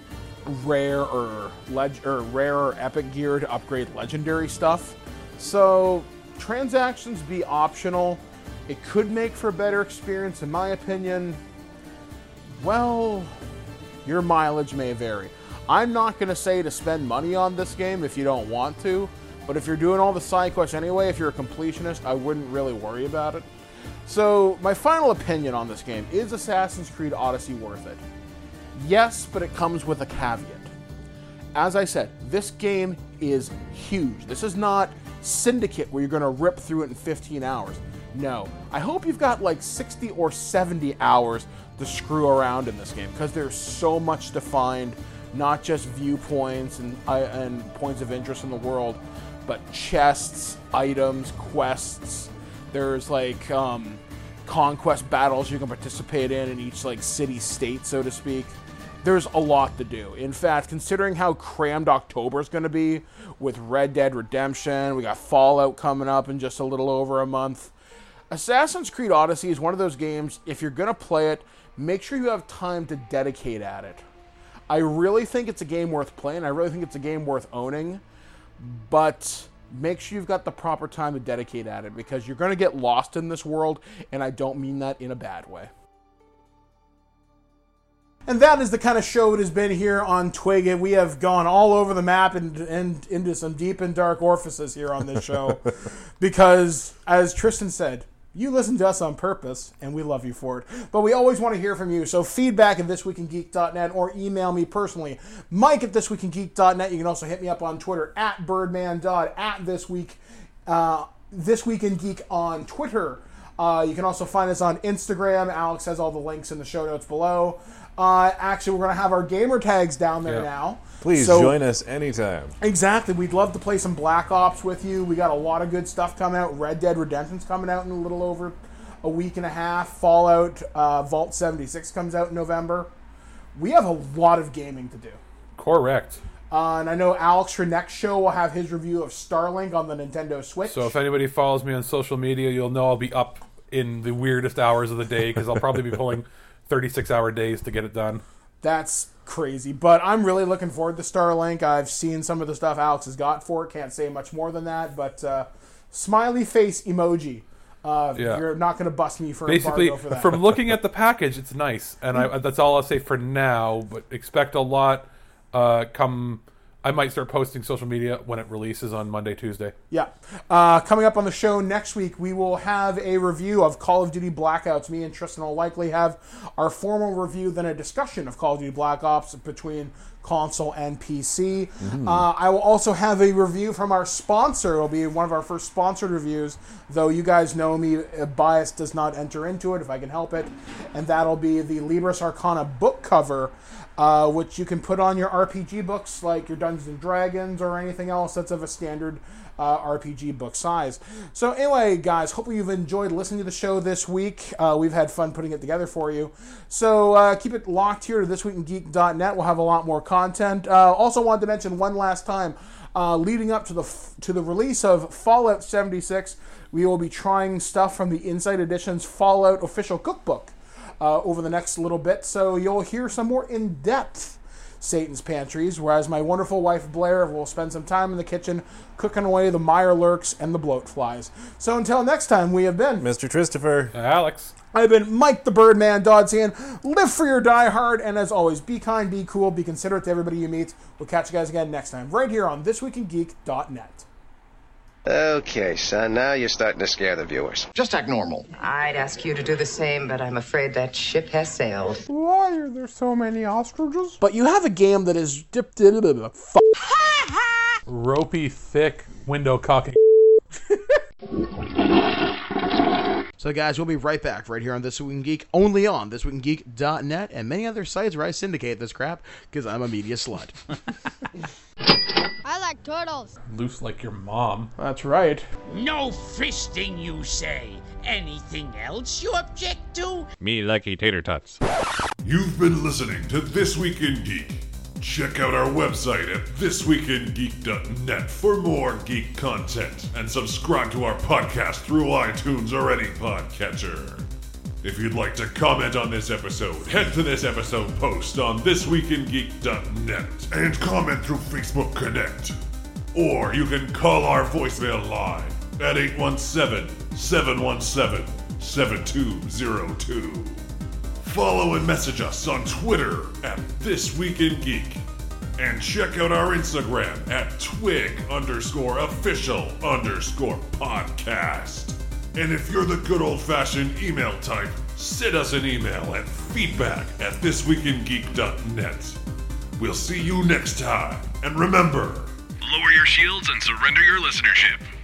rare or, leg- or rare or epic gear to upgrade legendary stuff. So, transactions be optional. It could make for a better experience, in my opinion. Well, your mileage may vary. I'm not going to say to spend money on this game if you don't want to, but if you're doing all the side quests anyway, if you're a completionist, I wouldn't really worry about it. So, my final opinion on this game, is Assassin's Creed Odyssey worth it? Yes, but it comes with a caveat. as I said, this game is huge. This is not Syndicate where you're going to rip through it in fifteen hours. No. I hope you've got like sixty or seventy hours to screw around in this game because there's so much to find, not just viewpoints and, uh, and points of interest in the world, but chests, items, quests. There's like um, conquest battles you can participate in in each like city-state, so to speak. There's a lot to do. In fact, considering how crammed October is going to be with Red Dead Redemption, we got Fallout coming up in just a little over a month. Assassin's Creed Odyssey is one of those games, if you're going to play it, make sure you have time to dedicate at it. I really think it's a game worth playing. I really think it's a game worth owning. But make sure you've got the proper time to dedicate at it because you're going to get lost in this world, and I don't mean that in a bad way. And that is the kind of show it has been here on Twig. And we have gone all over the map and, and into some deep and dark orifices here on this show. Because, as Tristan said, you listen to us on purpose, and we love you for it. But we always want to hear from you. So feedback at this week in geek dot net or email me personally, Mike at this week in geek dot net. You can also hit me up on Twitter at birdmandodd, at this week, uh, this week in geek on Twitter. Uh, you can also find us on Instagram. Alex has all the links in the show notes below. Uh, actually, we're going to have our gamer tags down there yeah. now. Please so, join us anytime. Exactly. We'd love to play some Black Ops with you. We got a lot of good stuff coming out. Red Dead Redemption's coming out in a little over a week and a half. Fallout uh, Vault seventy-six comes out in November. We have a lot of gaming to do. Correct. Uh, and I know Alex, for next show, will have his review of Starlink on the Nintendo Switch. So if anybody follows me on social media, you'll know I'll be up in the weirdest hours of the day because I'll probably be pulling thirty-six hour days to get it done. That's crazy. But I'm really looking forward to Starlink. I've seen some of the stuff Alex has got for it. Can't say much more than that. But uh, smiley face emoji. Uh, yeah. You're not going to bust me for Basically, embargo for that. From looking at the package, it's nice. And I, that's all I'll say for now. But expect a lot uh, come... I might start posting social media when it releases on Monday, Tuesday. Yeah. Uh, coming up on the show next week, we will have a review of Call of Duty Black Ops. Me and Tristan will likely have our formal review, then a discussion of Call of Duty Black Ops between console and P C. Mm-hmm. Uh, I will also have a review from our sponsor. It will be one of our first sponsored reviews, though you guys know me, bias does not enter into it if I can help it. And that'll be the Libris Arcana book cover, Uh, which you can put on your R P G books like your Dungeons and Dragons or anything else that's of a standard uh, R P G book size. So anyway, guys, hopefully you've enjoyed listening to the show this week. Uh, we've had fun putting it together for you. So uh, keep it locked here to this week in geek dot net. We'll have a lot more content. Uh, also wanted to mention one last time, uh, leading up to the f- to the release of Fallout seventy-six, we will be trying stuff from the Inside Edition's Fallout official cookbook. Uh, over the next little bit, so you'll hear some more in-depth Satan's Pantries, whereas my wonderful wife Blair will spend some time in the kitchen cooking away the Mirelurks and the bloat flies. So until next time, we have been Mister Christopher, Alex. I've been Mike the Birdman Dodd saying, live for your die hard, and as always, be kind, be cool, be considerate to everybody you meet. We'll catch you guys again next time, right here on this week in geek dot net. Okay, son, now you're starting to scare the viewers. Just act normal. I'd ask you to do the same, but I'm afraid that ship has sailed. Why are there so many ostriches? But you have a game that is dipped in a f- ropey, thick window cocking. So guys, we'll be right back right here on This Week in Geek, only on this week in geek dot net and many other sites where I syndicate this crap because I'm a media slut. I like turtles. Loose like your mom. That's right. No fisting, you say. Anything else you object to? Me likey tater tots. You've been listening to This Week in Geek. Check out our website at this week in geek dot net for more geek content and subscribe to our podcast through iTunes or any podcatcher. If you'd like to comment on this episode, head to this episode post on this week in geek dot net and comment through Facebook Connect. Or you can call our voicemail line at eight one seven, seven one seven, seven two zero two. Follow and message us on Twitter at This Week in Geek. And check out our Instagram at twig underscore official underscore podcast. And if you're the good old-fashioned email type, send us an email at feedback at this week in geek dot net. We'll see you next time. And remember, lower your shields and surrender your listenership.